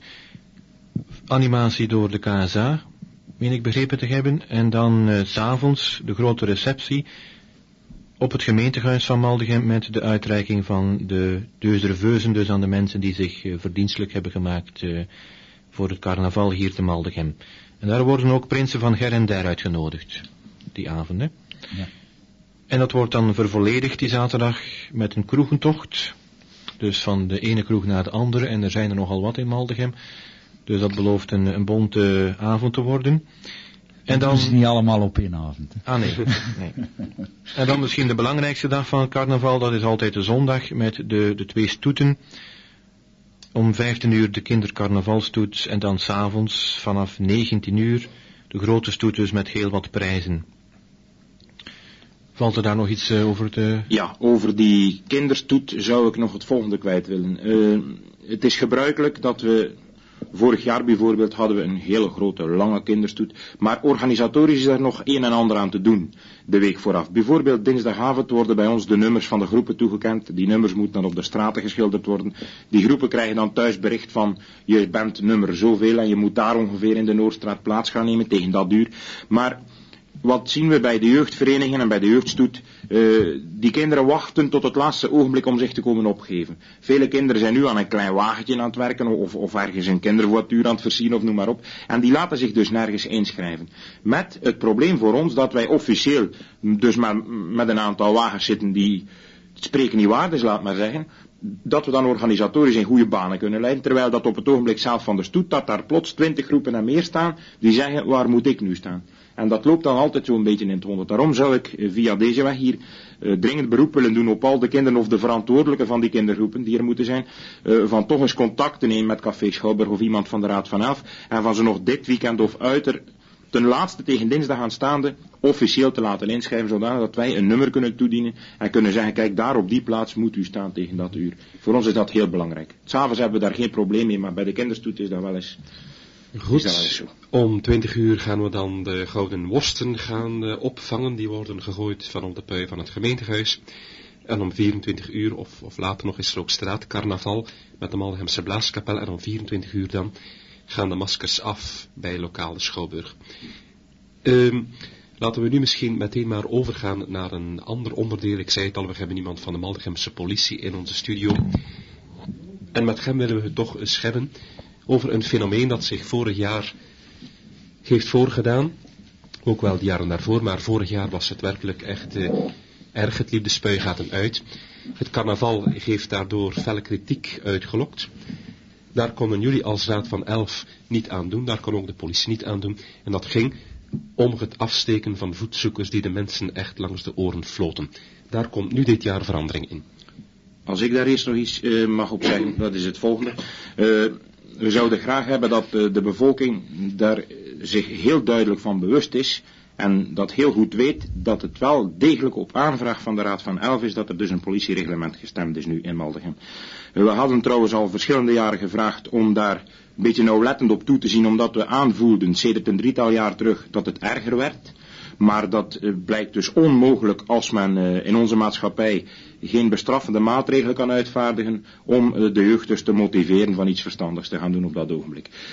Speaker 1: Animatie door de K S A, meen ik begrepen te hebben. En dan uh, 's avonds de grote receptie op het gemeentehuis van Maldegem met de uitreiking van de deux reveuzen, dus aan de mensen die zich uh, verdienstelijk hebben gemaakt uh, voor het carnaval hier te Maldegem. En daar worden ook prinsen van Ger en Der uitgenodigd, die avond. Hè? Ja. En dat wordt dan vervolledigd die zaterdag met een kroegentocht, dus van de ene kroeg naar de andere, en er zijn er nogal wat in Maldegem, dus dat belooft een, een bonte avond te worden. En dan...
Speaker 5: Dat is niet allemaal op één avond. Hè?
Speaker 1: Ah nee, nee. En dan misschien de belangrijkste dag van het carnaval, dat is altijd de zondag met de, de twee stoeten. Om vijftien uur de kindercarnavalstoet en dan 's avonds vanaf negentien uur de grote stoet dus met heel wat prijzen. Valt er daar nog iets uh, over te...
Speaker 4: Ja, over die kinderstoet zou ik nog het volgende kwijt willen. Uh, het is gebruikelijk dat we... Vorig jaar bijvoorbeeld hadden we een hele grote, lange kinderstoet. Maar organisatorisch is er nog een en ander aan te doen, de week vooraf. Bijvoorbeeld dinsdagavond worden bij ons de nummers van de groepen toegekend. Die nummers moeten dan op de straten geschilderd worden. Die groepen krijgen dan thuis bericht van, je bent nummer zoveel en je moet daar ongeveer in de Noordstraat plaats gaan nemen tegen dat uur. Maar... Wat zien we bij de jeugdverenigingen en bij de jeugdstoet? Uh, die kinderen wachten tot het laatste ogenblik om zich te komen opgeven. Vele kinderen zijn nu aan een klein wagentje aan het werken of, of ergens een kindervoituur aan het versieren of noem maar op. En die laten zich dus nergens inschrijven. Met het probleem voor ons dat wij officieel dus maar met een aantal wagens zitten die het spreken niet waard is, laat maar zeggen. Dat we dan organisatorisch in goede banen kunnen leiden, terwijl dat op het ogenblik zelf van de stoet, dat daar plots twintig groepen en meer staan, die zeggen, waar moet ik nu staan? En dat loopt dan altijd zo'n beetje in het honderd. Daarom zou ik via deze weg hier uh, dringend beroep willen doen op al de kinderen of de verantwoordelijken van die kindergroepen die er moeten zijn, uh, van toch eens contact te nemen met Café Schouwburg of iemand van de Raad van Elf en van ze nog dit weekend of uiter ten laatste tegen dinsdag aanstaande officieel te laten inschrijven, zodanig dat wij een nummer kunnen toedienen en kunnen zeggen, kijk, daar op die plaats moet u staan tegen dat uur. Voor ons is dat heel belangrijk. 'S Avonds hebben we daar geen probleem mee, maar bij de kinderstoet is dat wel eens,
Speaker 2: Goed,
Speaker 4: is dat wel eens zo.
Speaker 2: Om twintig uur gaan we dan de gouden worsten gaan uh, opvangen. Die worden gegooid van op de pui van het gemeentehuis. En om vierentwintig uur, of, of later nog, is er ook straatcarnaval met de Maldenhemse Blaaskapel. En om vierentwintig uur dan gaan de maskers af bij lokale Schouwburg. Um, laten we nu misschien meteen maar overgaan naar een ander onderdeel. Ik zei het al, we hebben iemand van de Maldenhemse politie in onze studio. En met hem willen we het toch eens hebben over een fenomeen dat zich vorig jaar heeft voorgedaan. Ook wel de jaren daarvoor, maar vorig jaar was het werkelijk echt uh, erg. Het liep de spuigaten uit. Het carnaval heeft daardoor felle kritiek uitgelokt. Daar konden jullie als Raad van Elf niet aan doen, daar kon ook de politie niet aan doen. En dat ging om het afsteken van voetzoekers die de mensen echt langs de oren floten. Daar komt nu dit jaar verandering in.
Speaker 4: Als ik daar eerst nog iets uh, mag op zeggen, dat is het volgende. Uh, we zouden graag hebben dat uh, de bevolking daar zich heel duidelijk van bewust is en dat heel goed weet dat het wel degelijk op aanvraag van de Raad van Elf is dat er dus een politiereglement gestemd is nu in Maldegem. We hadden trouwens al verschillende jaren gevraagd om daar een beetje nauwlettend op toe te zien, omdat we aanvoelden, sedert een drietal jaar terug, dat het erger werd. Maar dat uh, blijkt dus onmogelijk als men uh, in onze maatschappij geen bestraffende maatregelen kan uitvaardigen om uh, de jeugd dus te motiveren van iets verstandigs te gaan doen op dat ogenblik. Uh,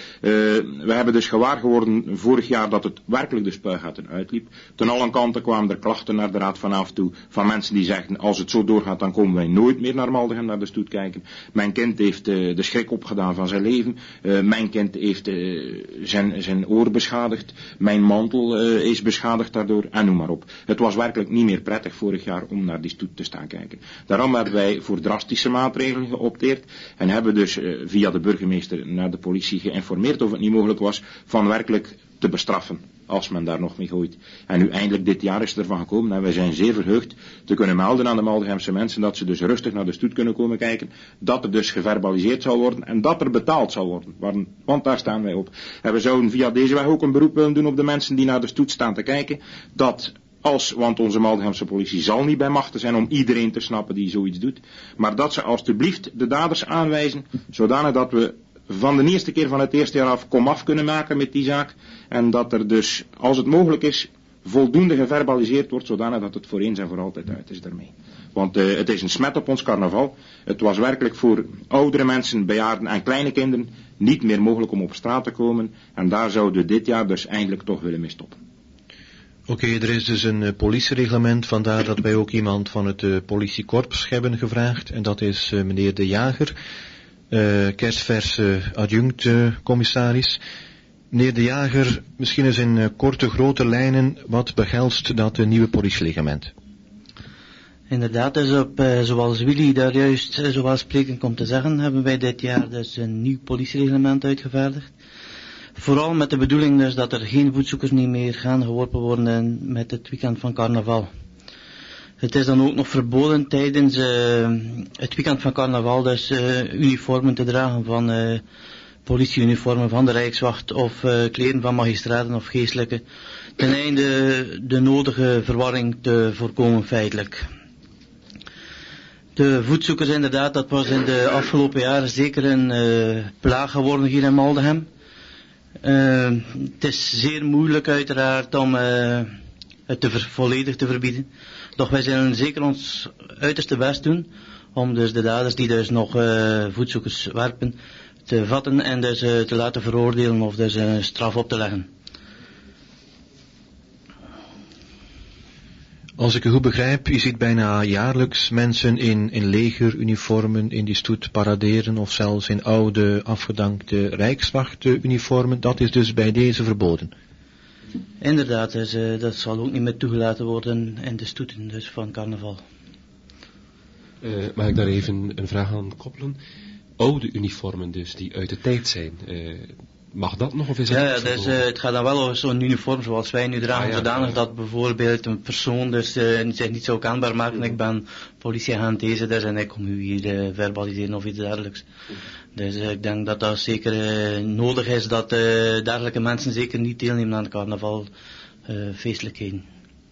Speaker 4: we hebben dus gewaar geworden vorig jaar dat het werkelijk de spuigaten uitliep. Ten alle kanten kwamen er klachten naar de Raad van Elf toe van mensen die zeggen, als het zo doorgaat dan komen wij nooit meer naar Maldegem naar de stoet kijken. Mijn kind heeft uh, de schrik opgedaan van zijn leven. Uh, mijn kind heeft uh, zijn, zijn oor beschadigd. Mijn mantel uh, is beschadigd daardoor en noem maar op. Het was werkelijk niet meer prettig vorig jaar om naar die stoet te staan kijken. Daarom hebben wij voor drastische maatregelen geopteerd en hebben dus uh, via de burgemeester naar de politie geïnformeerd of het niet mogelijk was van werkelijk te bestraffen als men daar nog mee gooit. En nu eindelijk dit jaar is het ervan gekomen en wij zijn zeer verheugd te kunnen melden aan de Maldegemse mensen dat ze dus rustig naar de stoet kunnen komen kijken, dat er dus geverbaliseerd zal worden en dat er betaald zal worden, want daar staan wij op. En we zouden via deze weg ook een beroep willen doen op de mensen die naar de stoet staan te kijken, dat als, want onze Maldegemse politie zal niet bij machten zijn om iedereen te snappen die zoiets doet, maar dat ze alstublieft de daders aanwijzen, zodanig dat we van de eerste keer van het eerste jaar af komaf kunnen maken met die zaak en dat er dus, als het mogelijk is, voldoende geverbaliseerd wordt, zodanig dat het voor eens en voor altijd uit is daarmee. Want uh, het is een smet op ons carnaval. Het was werkelijk voor oudere mensen, bejaarden en kleine kinderen niet meer mogelijk om op straat te komen en daar zouden we dit jaar dus eindelijk toch willen mee stoppen.
Speaker 1: Oké, okay, er is dus een uh, politiereglement, vandaar dat wij ook iemand van het uh, politiekorps hebben gevraagd en dat is uh, meneer De Jager, uh, kerstverse adjunct uh, commissaris. Meneer De Jager, misschien eens in uh, korte grote lijnen, wat behelst dat uh, nieuwe politiereglement?
Speaker 6: Inderdaad, dus op, uh, zoals Willy daar juist uh, zoals sprekend komt te zeggen, hebben wij dit jaar dus een nieuw politiereglement uitgevaardigd. Vooral met de bedoeling dus dat er geen voetzoekers niet meer gaan geworpen worden met het weekend van carnaval. Het is dan ook nog verboden tijdens uh, het weekend van carnaval dus uh, uniformen te dragen van uh, politieuniformen van de Rijkswacht of uh, kleren van magistraten of geestelijke, ten einde de nodige verwarring te voorkomen feitelijk. De voetzoekers inderdaad, dat was in de afgelopen jaren zeker een uh, plaag geworden hier in Maldegem. Uh, het is zeer moeilijk uiteraard om uh, het te ver, volledig te verbieden. Doch wij zullen zeker ons uiterste best doen om dus de daders die dus nog uh, voetzoekers werpen te vatten en dus uh, te laten veroordelen of dus een uh, straf op te leggen.
Speaker 1: Als ik u goed begrijp, je ziet bijna jaarlijks mensen in, in legeruniformen in die stoet paraderen of zelfs in oude afgedankte Rijkswachtuniformen. Dat is dus bij deze verboden.
Speaker 6: Inderdaad, dus, uh, dat zal ook niet meer toegelaten worden in de stoeten dus van carnaval.
Speaker 2: Uh, mag ik daar even een vraag aan koppelen? Oude uniformen dus, die uit de tijd zijn. Uh, Mag dat nog of is dat
Speaker 6: Ja,
Speaker 2: niet
Speaker 6: dus,
Speaker 2: zo?
Speaker 6: uh, het gaat dan wel over zo'n uniform zoals wij nu dragen,
Speaker 2: Ah, ja,
Speaker 6: zodanig
Speaker 2: ja.
Speaker 6: dat bijvoorbeeld een persoon dus, uh, zich niet zo kenbaar maakt. Mm-hmm. Ik ben politieagent deze dus en ik kom u hier uh, verbaliseren of iets dergelijks. Mm-hmm. Dus uh, ik denk dat dat zeker uh, nodig is dat uh, dergelijke mensen zeker niet deelnemen aan de carnaval uh, feestelijkheden.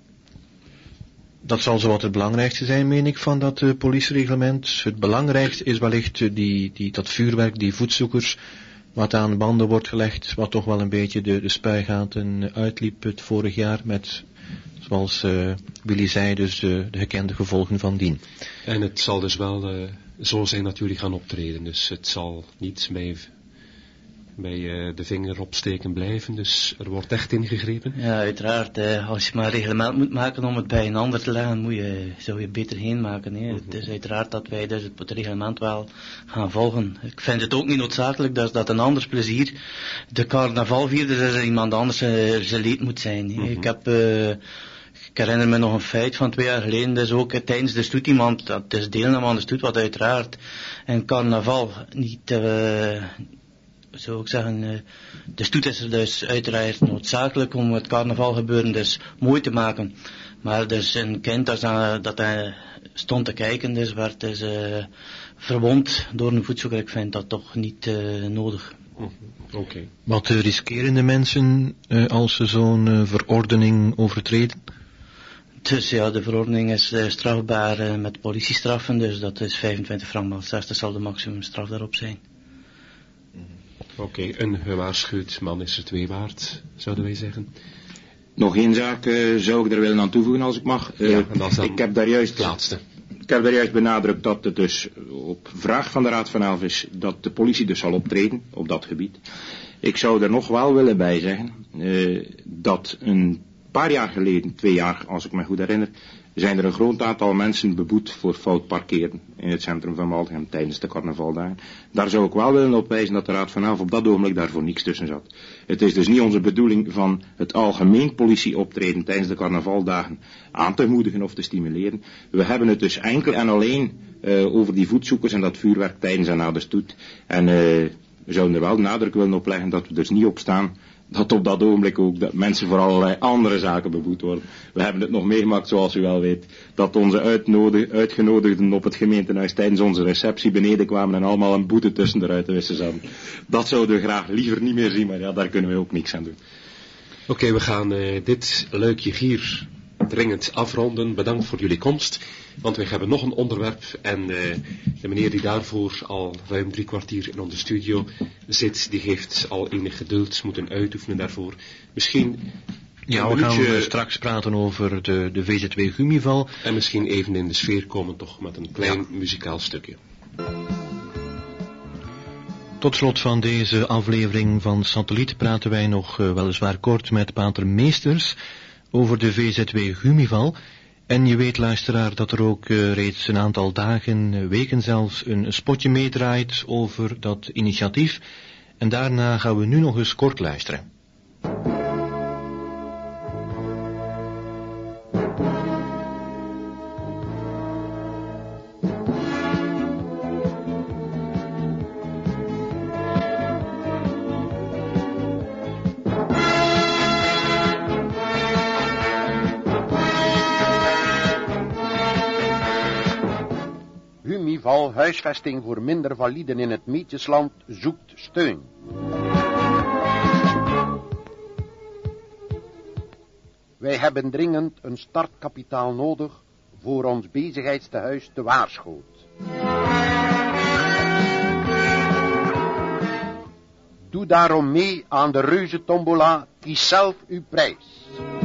Speaker 1: Dat zal zowat het belangrijkste zijn, meen ik, van dat uh, politiereglement. Het belangrijkste is wellicht uh, die, die, dat vuurwerk, die voetzoekers, wat aan banden wordt gelegd, wat toch wel een beetje de, de spuigaten uitliep het vorig jaar met, zoals uh, Willy zei, dus de, de gekende gevolgen van dien.
Speaker 2: En het zal dus wel uh, zo zijn dat jullie gaan optreden, dus het zal niet bij, bij uh, de vinger opsteken blijven, dus er wordt echt ingegrepen.
Speaker 6: Ja, uiteraard. Uh, als je maar een reglement moet maken om het bij een ander te leggen, moet je, zou je beter heen maken. Hè. Mm-hmm. Het is uiteraard dat wij dus het reglement wel gaan volgen. Ik vind het ook niet noodzakelijk dat, dat een anders plezier de carnaval viert, dus dat iemand anders uh, zijn leed moet zijn. Mm-hmm. Ik heb... Uh, Ik herinner me nog een feit van twee jaar geleden, dus ook uh, tijdens de stoet iemand, dat is deelname aan de stoet, wat uiteraard in carnaval niet, uh, zou ik zeggen, uh, de stoet is er dus uiteraard noodzakelijk om het carnaval gebeuren dus mooi te maken. Maar dus een kind dat, uh, dat hij stond te kijken, dus werd dus uh, verwond door een voetzoeker. Ik vind dat toch niet uh, nodig.
Speaker 2: Mm-hmm. Oké. Okay.
Speaker 1: Wat uh, riskeren de mensen uh, als ze zo'n uh, verordening overtreden?
Speaker 6: Dus ja, de verordening is uh, strafbaar uh, met politiestraffen, dus dat is vijfentwintig frank maal zes, dat zal de maximumstraf daarop zijn.
Speaker 2: Oké, okay, een gewaarschuwd man is er twee waard, zouden wij zeggen.
Speaker 4: Nog één zaak uh, zou ik er willen aan toevoegen als ik mag. Uh,
Speaker 2: ja, en dat is dan
Speaker 4: ik heb daar juist
Speaker 2: het laatste.
Speaker 4: Ik heb daar juist benadrukt dat het dus op vraag van de Raad van Elf is dat de politie dus zal optreden op dat gebied. Ik zou er nog wel willen bij zeggen uh, dat een paar jaar geleden, twee jaar als ik me goed herinner, zijn er een groot aantal mensen beboet voor fout parkeren in het centrum van Maldegem tijdens de carnavaldagen. Daar zou ik wel willen op wijzen dat de Raad van Elf op dat ogenblik daarvoor niks tussen zat. Het is dus niet onze bedoeling van het algemeen politieoptreden tijdens de carnavaldagen aan te moedigen of te stimuleren. We hebben het dus enkel en alleen uh, over die voetzoekers en dat vuurwerk tijdens en na de stoet. En uh, we zouden er wel nadruk willen op leggen dat we dus niet op staan dat op dat ogenblik ook dat mensen voor allerlei andere zaken beboet worden. We hebben het nog meegemaakt, zoals u wel weet, dat onze uitnodig, uitgenodigden op het gemeentehuis tijdens onze receptie beneden kwamen en allemaal een boete tussen de ruitenwissers hadden. Dat zouden we graag liever niet meer zien, maar ja, daar kunnen we ook niks aan doen.
Speaker 2: Oké, okay, we gaan uh, dit leukje hier dringend afronden. Bedankt voor jullie komst, want we hebben nog een onderwerp en uh, de meneer die daarvoor al ruim drie kwartier in onze studio zit, die heeft al enig geduld moeten uitoefenen daarvoor. Misschien...
Speaker 1: Ja, we gaan uh, straks praten over de, de V Z W Gummival.
Speaker 2: En misschien even in de sfeer komen toch met een klein ja. muzikaal stukje.
Speaker 1: Tot slot van deze aflevering van Satelliet praten wij nog uh, weliswaar kort met pater Meesters over de V Z W Gummival. En je weet, luisteraar, dat er ook uh, reeds een aantal dagen, weken zelfs, een spotje meedraait over dat initiatief. En daarna gaan we nu nog eens kort luisteren.
Speaker 7: Huisvesting voor minder validen in het Mietjesland zoekt steun. Wij hebben dringend een startkapitaal nodig voor ons bezigheidstehuis te Waarschoot. Doe daarom mee aan de reuze tombola, kies zelf uw prijs.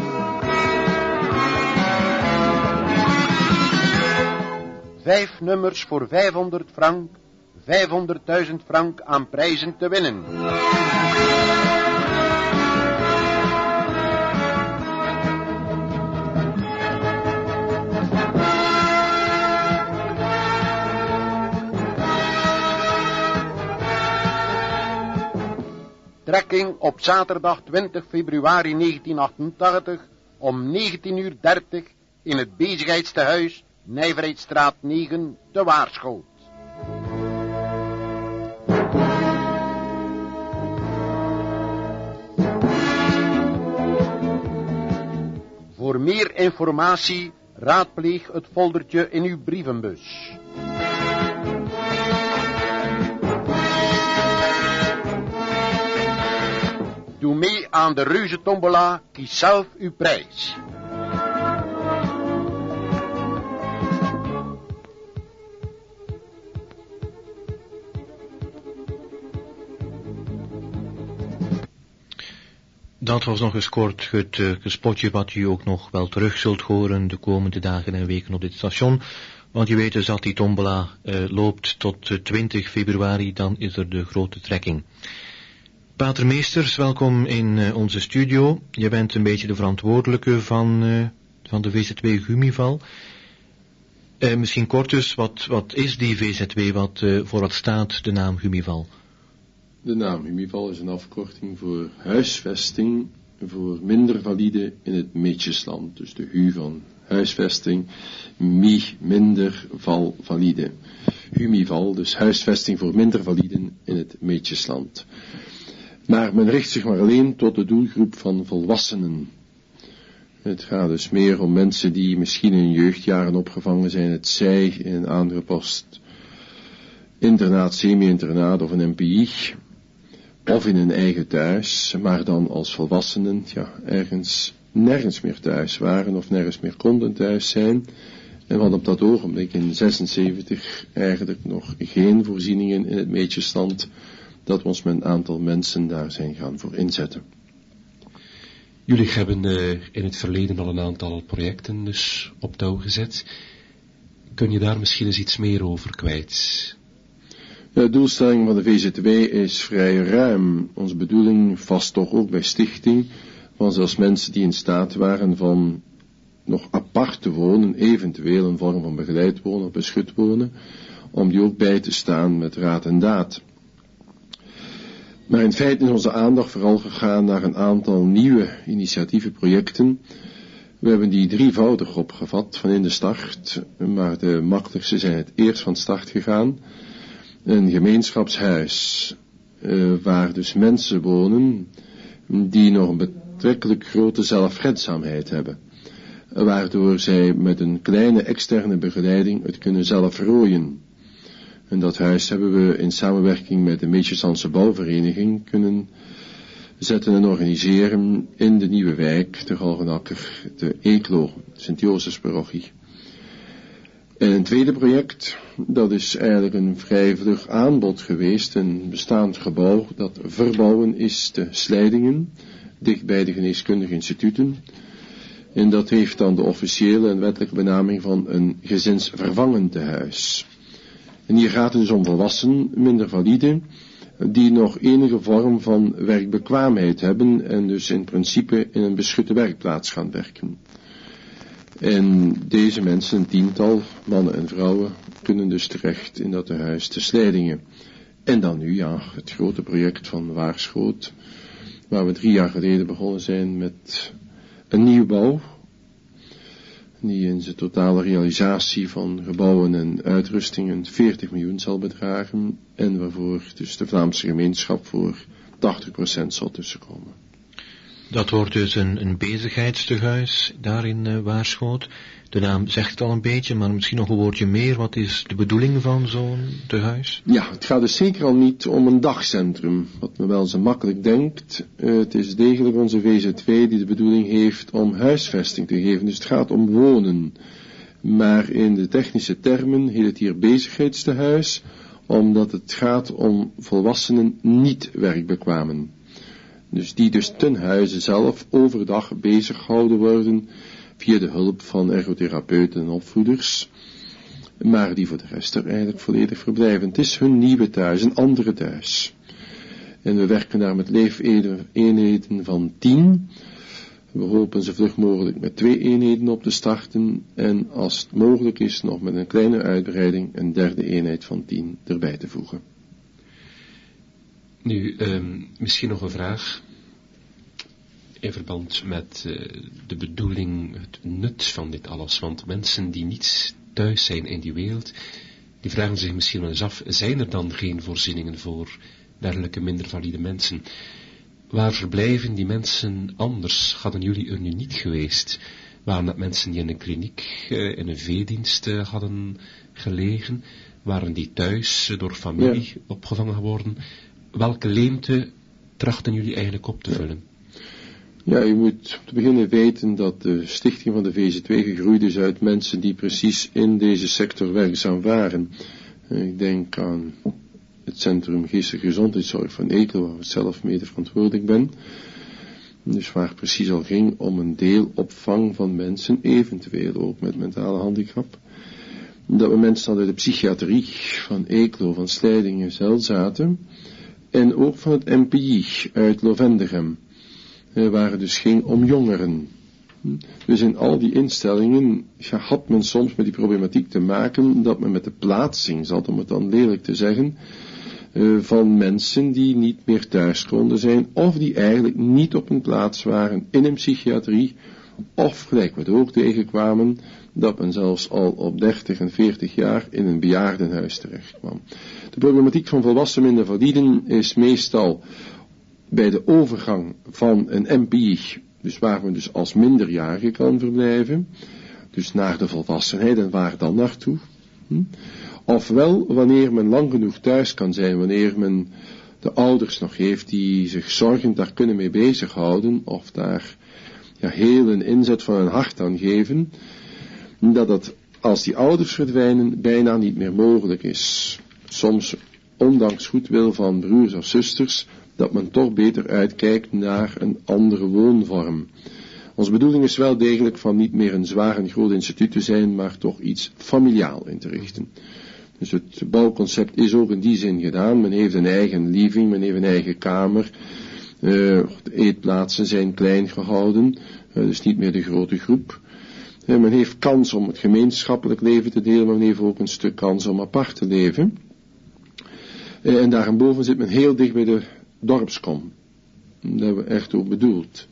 Speaker 7: Vijf nummers voor vijfhonderd frank, vijfhonderdduizend frank aan prijzen te winnen. Trekking op zaterdag twintig februari negentien achtentachtig om negentien uur dertig in het bezigheidstehuis Nijverheidsstraat negen te Waarschoot. Voor meer informatie raadpleeg het foldertje in uw brievenbus. Doe mee aan de reuzentombola, kies zelf uw prijs.
Speaker 1: Dat was nog eens kort het uh, gespotje wat u ook nog wel terug zult horen de komende dagen en weken op dit station. Want je weet dus dat die tombola uh, loopt tot uh, twintig februari, dan is er de grote trekking. Pater Meesters, welkom in uh, onze studio. Je bent een beetje de verantwoordelijke van, uh, van de V Z W Humival. Uh, misschien kort dus, wat, wat is die V Z W, wat, uh, voor wat staat de naam Humival?
Speaker 8: De naam Humival is een afkorting voor huisvesting voor minder valide in het Meetjesland. Dus de Hu van huisvesting, Mi minder val valide. Humival, dus huisvesting voor minder validen in het Meetjesland. Maar men richt zich maar alleen tot de doelgroep van volwassenen. Het gaat dus meer om mensen die misschien in jeugdjaren opgevangen zijn, het zij in een aangepast internaat, semi-internaat of een M P I, of in een eigen thuis, maar dan als volwassenen, ja, ergens nergens meer thuis waren of nergens meer konden thuis zijn. En wat op dat ogenblik in zesenzeventig eigenlijk nog geen voorzieningen in het Meetjesland, dat we ons met een aantal mensen daar zijn gaan voor inzetten.
Speaker 2: Jullie hebben uh, in het verleden al een aantal projecten dus op touw gezet. Kun je daar misschien eens iets meer over kwijt?
Speaker 8: De doelstelling van de V Z W is vrij ruim. Onze bedoeling vast toch ook bij stichting, van zelfs mensen die in staat waren van nog apart te wonen, eventueel een vorm van begeleid wonen of beschut wonen, om die ook bij te staan met raad en daad. Maar in feite is onze aandacht vooral gegaan naar een aantal nieuwe initiatieven, projecten. We hebben die drievoudig opgevat van in de start, maar de makkelijkste zijn het eerst van start gegaan. Een gemeenschapshuis, uh, waar dus mensen wonen die nog een betrekkelijk grote zelfredzaamheid hebben, waardoor zij met een kleine externe begeleiding het kunnen zelf rooien. En dat huis hebben we in samenwerking met de Meetjeslandse Bouwvereniging kunnen zetten en organiseren in de nieuwe wijk, de Galgenakker, de Eeklo, Sint-Jozefsparochie. En een tweede project, dat is eigenlijk een vrij vlug aanbod geweest, een bestaand gebouw dat verbouwen is te Slijdingen, dicht bij de geneeskundige instituten. En dat heeft dan de officiële en wettelijke benaming van een gezinsvervangend tehuis. En hier gaat het dus om volwassenen, minder valide, die nog enige vorm van werkbekwaamheid hebben en dus in principe in een beschutte werkplaats gaan werken. En deze mensen, een tiental, mannen en vrouwen, kunnen dus terecht in dat tehuis te Slijdingen. En dan nu, ja, het grote project van Waarschoot, waar we drie jaar geleden begonnen zijn met een nieuwbouw, die in zijn totale realisatie van gebouwen en uitrustingen veertig miljoen zal bedragen, en waarvoor dus de Vlaamse gemeenschap voor tachtig procent zal tussenkomen.
Speaker 1: Dat wordt dus een, een bezigheidstehuis daar in uh, Waarschoot. De naam zegt het al een beetje, maar misschien nog een woordje meer. Wat is de bedoeling van zo'n tehuis?
Speaker 8: Ja, het gaat dus zeker al niet om een dagcentrum, wat men wel zo makkelijk denkt. Uh, het is degelijk onze V Z W die de bedoeling heeft om huisvesting te geven. Dus het gaat om wonen. Maar in de technische termen heet het hier bezigheidstehuis, omdat het gaat om volwassenen niet werkbekwamen. Dus die dus ten huize zelf overdag bezig gehouden worden via de hulp van ergotherapeuten en opvoeders, maar die voor de rest er eigenlijk volledig verblijven. Het is hun nieuwe thuis, een andere thuis. En we werken daar met leefeenheden van tien. We hopen zo vlug mogelijk met twee eenheden op te starten en als het mogelijk is nog met een kleine uitbreiding een derde eenheid van tien erbij te voegen.
Speaker 2: Nu, um, misschien nog een vraag in verband met uh, de bedoeling, het nut van dit alles. Want mensen die niet thuis zijn in die wereld, die vragen zich misschien wel eens af, zijn er dan geen voorzieningen voor dergelijke minder valide mensen? Waar verblijven die mensen anders? Hadden jullie er nu niet geweest? Waren dat mensen die in een kliniek, uh, in een veedienst uh, hadden gelegen? Waren die thuis uh, door familie ja. opgevangen geworden? Welke leemte trachten jullie eigenlijk op te
Speaker 8: ja.
Speaker 2: vullen?
Speaker 8: Ja, je moet te beginnen weten dat de stichting van de V Z W gegroeid is uit mensen die precies in deze sector werkzaam waren. Ik denk aan het Centrum Geestelijke Gezondheidszorg van Eeklo, waar ik zelf mede verantwoordelijk ben. Dus waar het precies al ging om een deelopvang van mensen, eventueel ook met mentale handicap. Dat we mensen hadden uit de psychiatrie van Eeklo, van Slijdingen, Zell zaten. En ook van het M P I uit Lovendegem. Waar het dus ging om jongeren. Dus in al die instellingen ja, had men soms met die problematiek te maken dat men met de plaatsing zat, om het dan lelijk te zeggen, uh, van mensen die niet meer thuis konden zijn, of die eigenlijk niet op een plaats waren in een psychiatrie, of gelijk met ook tegenkwamen, dat men zelfs al op dertig en veertig jaar in een bejaardenhuis terecht kwam. De problematiek van volwassen minder validen is meestal bij de overgang van een M P I, dus waar men dus als minderjarige kan verblijven, dus naar de volwassenheid en waar dan naartoe. Hm? Ofwel wanneer men lang genoeg thuis kan zijn, wanneer men de ouders nog heeft die zich zorgend daar kunnen mee bezighouden, of daar ja, heel een inzet van hun hart aan geven, dat dat als die ouders verdwijnen bijna niet meer mogelijk is. Soms ondanks goedwil van broers of zusters, dat men toch beter uitkijkt naar een andere woonvorm. Onze bedoeling is wel degelijk van niet meer een zwaar en groot instituut te zijn, maar toch iets familiaal in te richten. Dus het bouwconcept is ook in die zin gedaan. Men heeft een eigen living, men heeft een eigen kamer. Uh, de eetplaatsen zijn klein gehouden, uh, dus niet meer de grote groep. Uh, men heeft kans om het gemeenschappelijk leven te delen, maar men heeft ook een stuk kans om apart te leven. Uh, en daarboven zit men heel dicht bij de dorpskom. Dat hebben we echt ook bedoeld.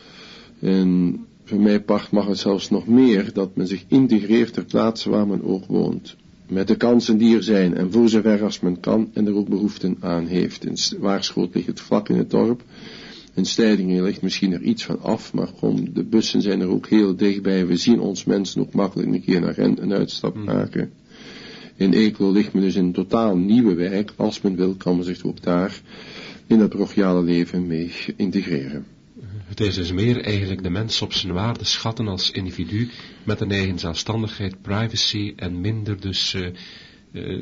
Speaker 8: En voor mijn part mag het zelfs nog meer dat men zich integreert ter plaatse waar men ook woont. Met de kansen die er zijn en voor zover als men kan en er ook behoeften aan heeft. In Waarschoot ligt het vlak in het dorp. In Slijdingen ligt misschien er iets van af, maar kom, de bussen zijn er ook heel dichtbij. We zien ons mensen ook makkelijk een keer naar Gent een uitstap maken. In Eeklo ligt men dus in een totaal nieuwe wijk. Als men wil, kan men zich ook daar in het parochiale leven mee integreren.
Speaker 2: Het is dus meer eigenlijk de mens op zijn waarde schatten als individu, met een eigen zelfstandigheid, privacy, en minder dus uh, uh,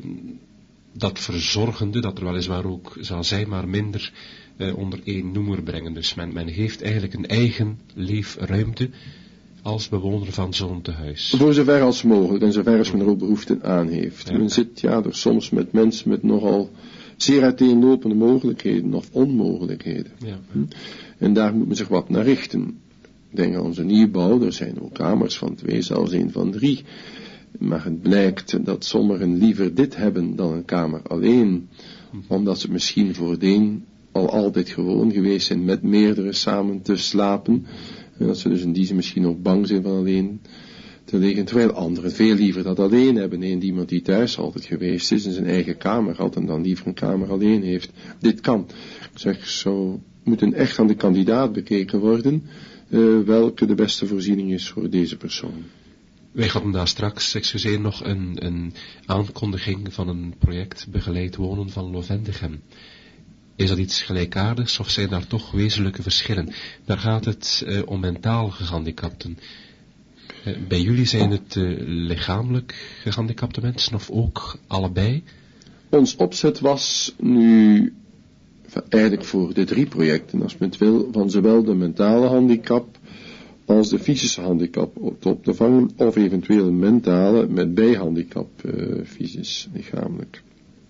Speaker 2: dat verzorgende, dat er weliswaar ook zal zijn, maar minder uh, onder één noemer brengen. Dus men, men heeft eigenlijk een eigen leefruimte als bewoner van zo'n tehuis.
Speaker 8: Voor zover als mogelijk, en zover als men er ook behoefte aan heeft. Ja. Men zit ja, er soms met mensen met nogal zeer uiteenlopende mogelijkheden of onmogelijkheden.
Speaker 2: Ja.
Speaker 8: Hm? En daar moet men zich wat naar richten. Denk aan onze nieuwbouw, er zijn ook kamers van twee, zelfs één van drie. Maar het blijkt dat sommigen liever dit hebben dan een kamer alleen. Omdat ze misschien voordien al altijd gewoon geweest zijn met meerdere samen te slapen. En dat ze dus in die zin misschien ook bang zijn van alleen te liggen. Terwijl anderen veel liever dat alleen hebben. Eén iemand die thuis altijd geweest is en zijn eigen kamer had en dan liever een kamer alleen heeft. Dit kan. Ik zeg, zo moeten echt aan de kandidaat bekeken worden uh, welke de beste voorziening is voor deze persoon.
Speaker 2: Wij hadden daar straks, excuseer, nog een, een aankondiging van een project Begeleid Wonen van Lovendegem. Is dat iets gelijkaardigs of zijn daar toch wezenlijke verschillen? Daar gaat het uh, om mentaal gehandicapten. Uh, bij jullie zijn het uh, lichamelijk gehandicapte mensen of ook allebei?
Speaker 8: Ons opzet was nu eigenlijk voor de drie projecten, als men het wil, van zowel de mentale handicap als de fysische handicap op te vangen, of eventueel een mentale met bijhandicap, uh, fysisch, lichamelijk.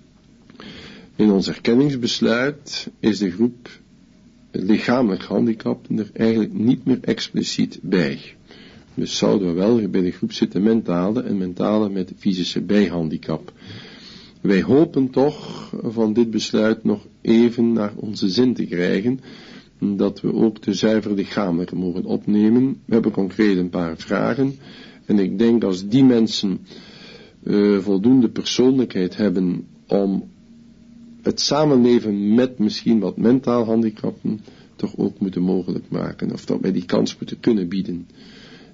Speaker 8: In ons erkenningsbesluit is de groep lichamelijk gehandicapten er eigenlijk niet meer expliciet bij. Dus zouden we wel bij de groep zitten mentale en mentale met fysische bijhandicap. Wij hopen toch van dit besluit nog even naar onze zin te krijgen, dat we ook de zuiver lichamelijke mogen opnemen. We hebben concreet een paar vragen en ik denk als die mensen uh, voldoende persoonlijkheid hebben om het samenleven met misschien wat mentaal handicapten toch ook moeten mogelijk maken, of dat wij die kans moeten kunnen bieden.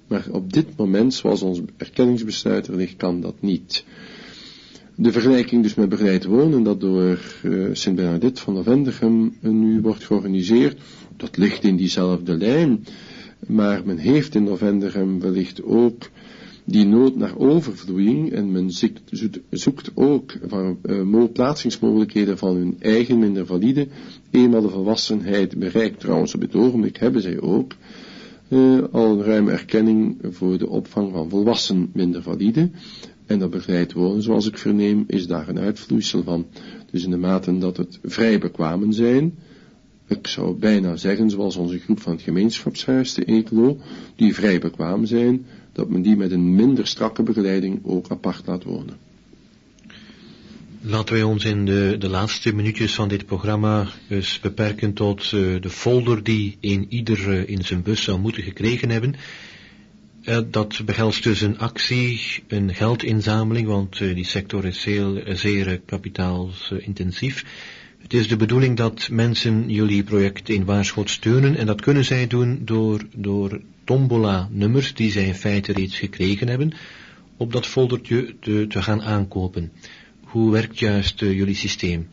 Speaker 8: Maar op dit moment, zoals ons erkenningsbesluit er ligt, kan dat niet. De vergelijking dus met begeleid wonen, dat door uh, Sint Bernadette van Novendegem nu wordt georganiseerd, dat ligt in diezelfde lijn. Maar men heeft in Novendegem wellicht ook die nood naar overvloeiing en men zoekt, zoekt ook van uh, plaatsingsmogelijkheden van hun eigen minder valide, eenmaal de volwassenheid bereikt. Trouwens, op het ogenblik hebben zij ook uh, al een ruime erkenning voor de opvang van volwassen minder valide. En dat begeleid wonen, zoals ik verneem, is daar een uitvloeisel van. Dus in de mate dat het vrij bekwamen zijn, ik zou bijna zeggen, zoals onze groep van het gemeenschapshuis, de Eeklo, die vrij bekwaam zijn, dat men die met een minder strakke begeleiding ook apart laat wonen.
Speaker 1: Laten wij ons in de, de laatste minuutjes van dit programma dus beperken tot uh, de folder die een ieder uh, in zijn bus zou moeten gekregen hebben. Uh, dat behelst dus een actie, een geldinzameling, want uh, die sector is heel, uh, zeer uh, kapitaalsintensief. Het is de bedoeling dat mensen jullie project in Waarschot steunen en dat kunnen zij doen door, door tombola-nummers die zij in feite reeds gekregen hebben, op dat foldertje te, te gaan aankopen. Hoe werkt juist uh, jullie systeem?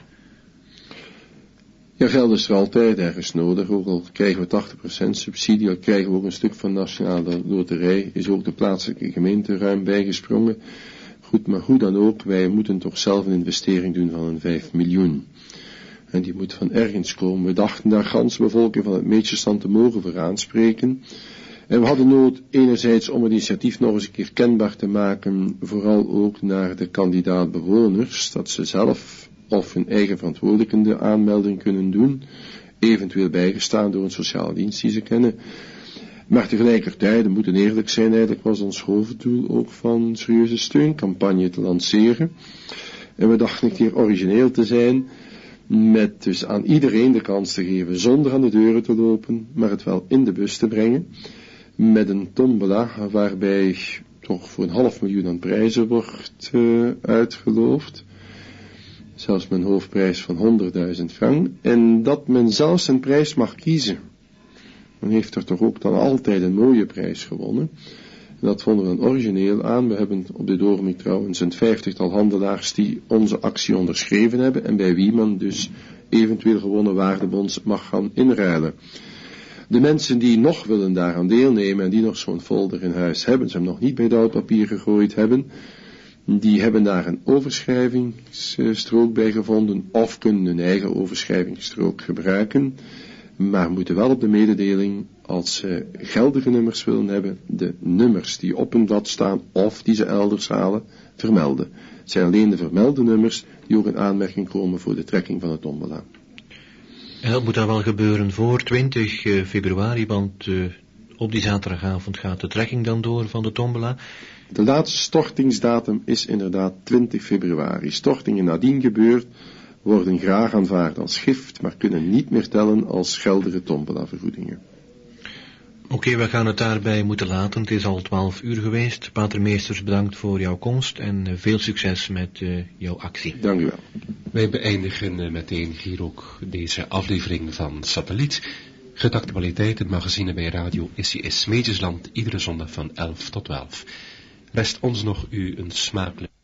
Speaker 8: Ja, geld is er altijd ergens nodig, ook al krijgen we tachtig procent subsidie, al krijgen we ook een stuk van nationale loterij, is ook de plaatselijke gemeente ruim bijgesprongen. Goed, maar hoe dan ook, wij moeten toch zelf een investering doen van een vijf miljoen. En die moet van ergens komen. We dachten daar ganse bevolking van het Meetjesland te mogen voor aanspreken. En we hadden nood enerzijds om het initiatief nog eens een keer kenbaar te maken, vooral ook naar de kandidaat-bewoners, dat ze zelf of hun eigen verantwoordelijke aanmelding kunnen doen, eventueel bijgestaan door een sociale dienst die ze kennen. Maar tegelijkertijd, we moeten eerlijk zijn, eigenlijk was ons hoofddoel ook van een serieuze steuncampagne te lanceren. En we dachten een keer origineel te zijn, met dus aan iedereen de kans te geven zonder aan de deuren te lopen, maar het wel in de bus te brengen, met een tombola waarbij toch voor een half miljoen aan prijzen wordt uh, uitgeloofd. Zelfs met een hoofdprijs van honderdduizend frank. En dat men zelfs een prijs mag kiezen. Men heeft er toch ook dan altijd een mooie prijs gewonnen. En dat vonden we dan origineel aan. We hebben op dit ogenblik trouwens een vijftigtal handelaars die onze actie onderschreven hebben. En bij wie men dus eventueel gewonnen waardebons mag gaan inruilen. De mensen die nog willen daaraan deelnemen en die nog zo'n folder in huis hebben, ze hem nog niet bij het oudpapier gegooid hebben, die hebben daar een overschrijvingsstrook bij gevonden of kunnen hun eigen overschrijvingsstrook gebruiken, maar moeten wel op de mededeling, als ze geldige nummers willen hebben, de nummers die op een blad staan of die ze elders halen, vermelden. Het zijn alleen de vermelde nummers die ook in aanmerking komen voor de trekking van het tombola.
Speaker 1: En dat moet dan wel gebeuren voor twintig februari, want uh, op die zaterdagavond gaat de trekking dan door van de tombola.
Speaker 8: De laatste stortingsdatum is inderdaad twintig februari. Stortingen nadien gebeurd worden graag aanvaard als gift, maar kunnen niet meer tellen als geldige tombola-vergoedingen.
Speaker 1: Oké, okay, we gaan het daarbij moeten laten. Het is al twaalf uur geweest. Pater Meesters, bedankt voor jouw komst en uh, veel succes met uh, jouw actie.
Speaker 8: Dank u wel.
Speaker 2: Wij beëindigen uh, meteen hier ook deze aflevering van Satelliet. Gedactualiteit, het magazine bij Radio S C S Meetjesland, iedere zondag van elf tot twaalf. Rest ons nog u een smakelijk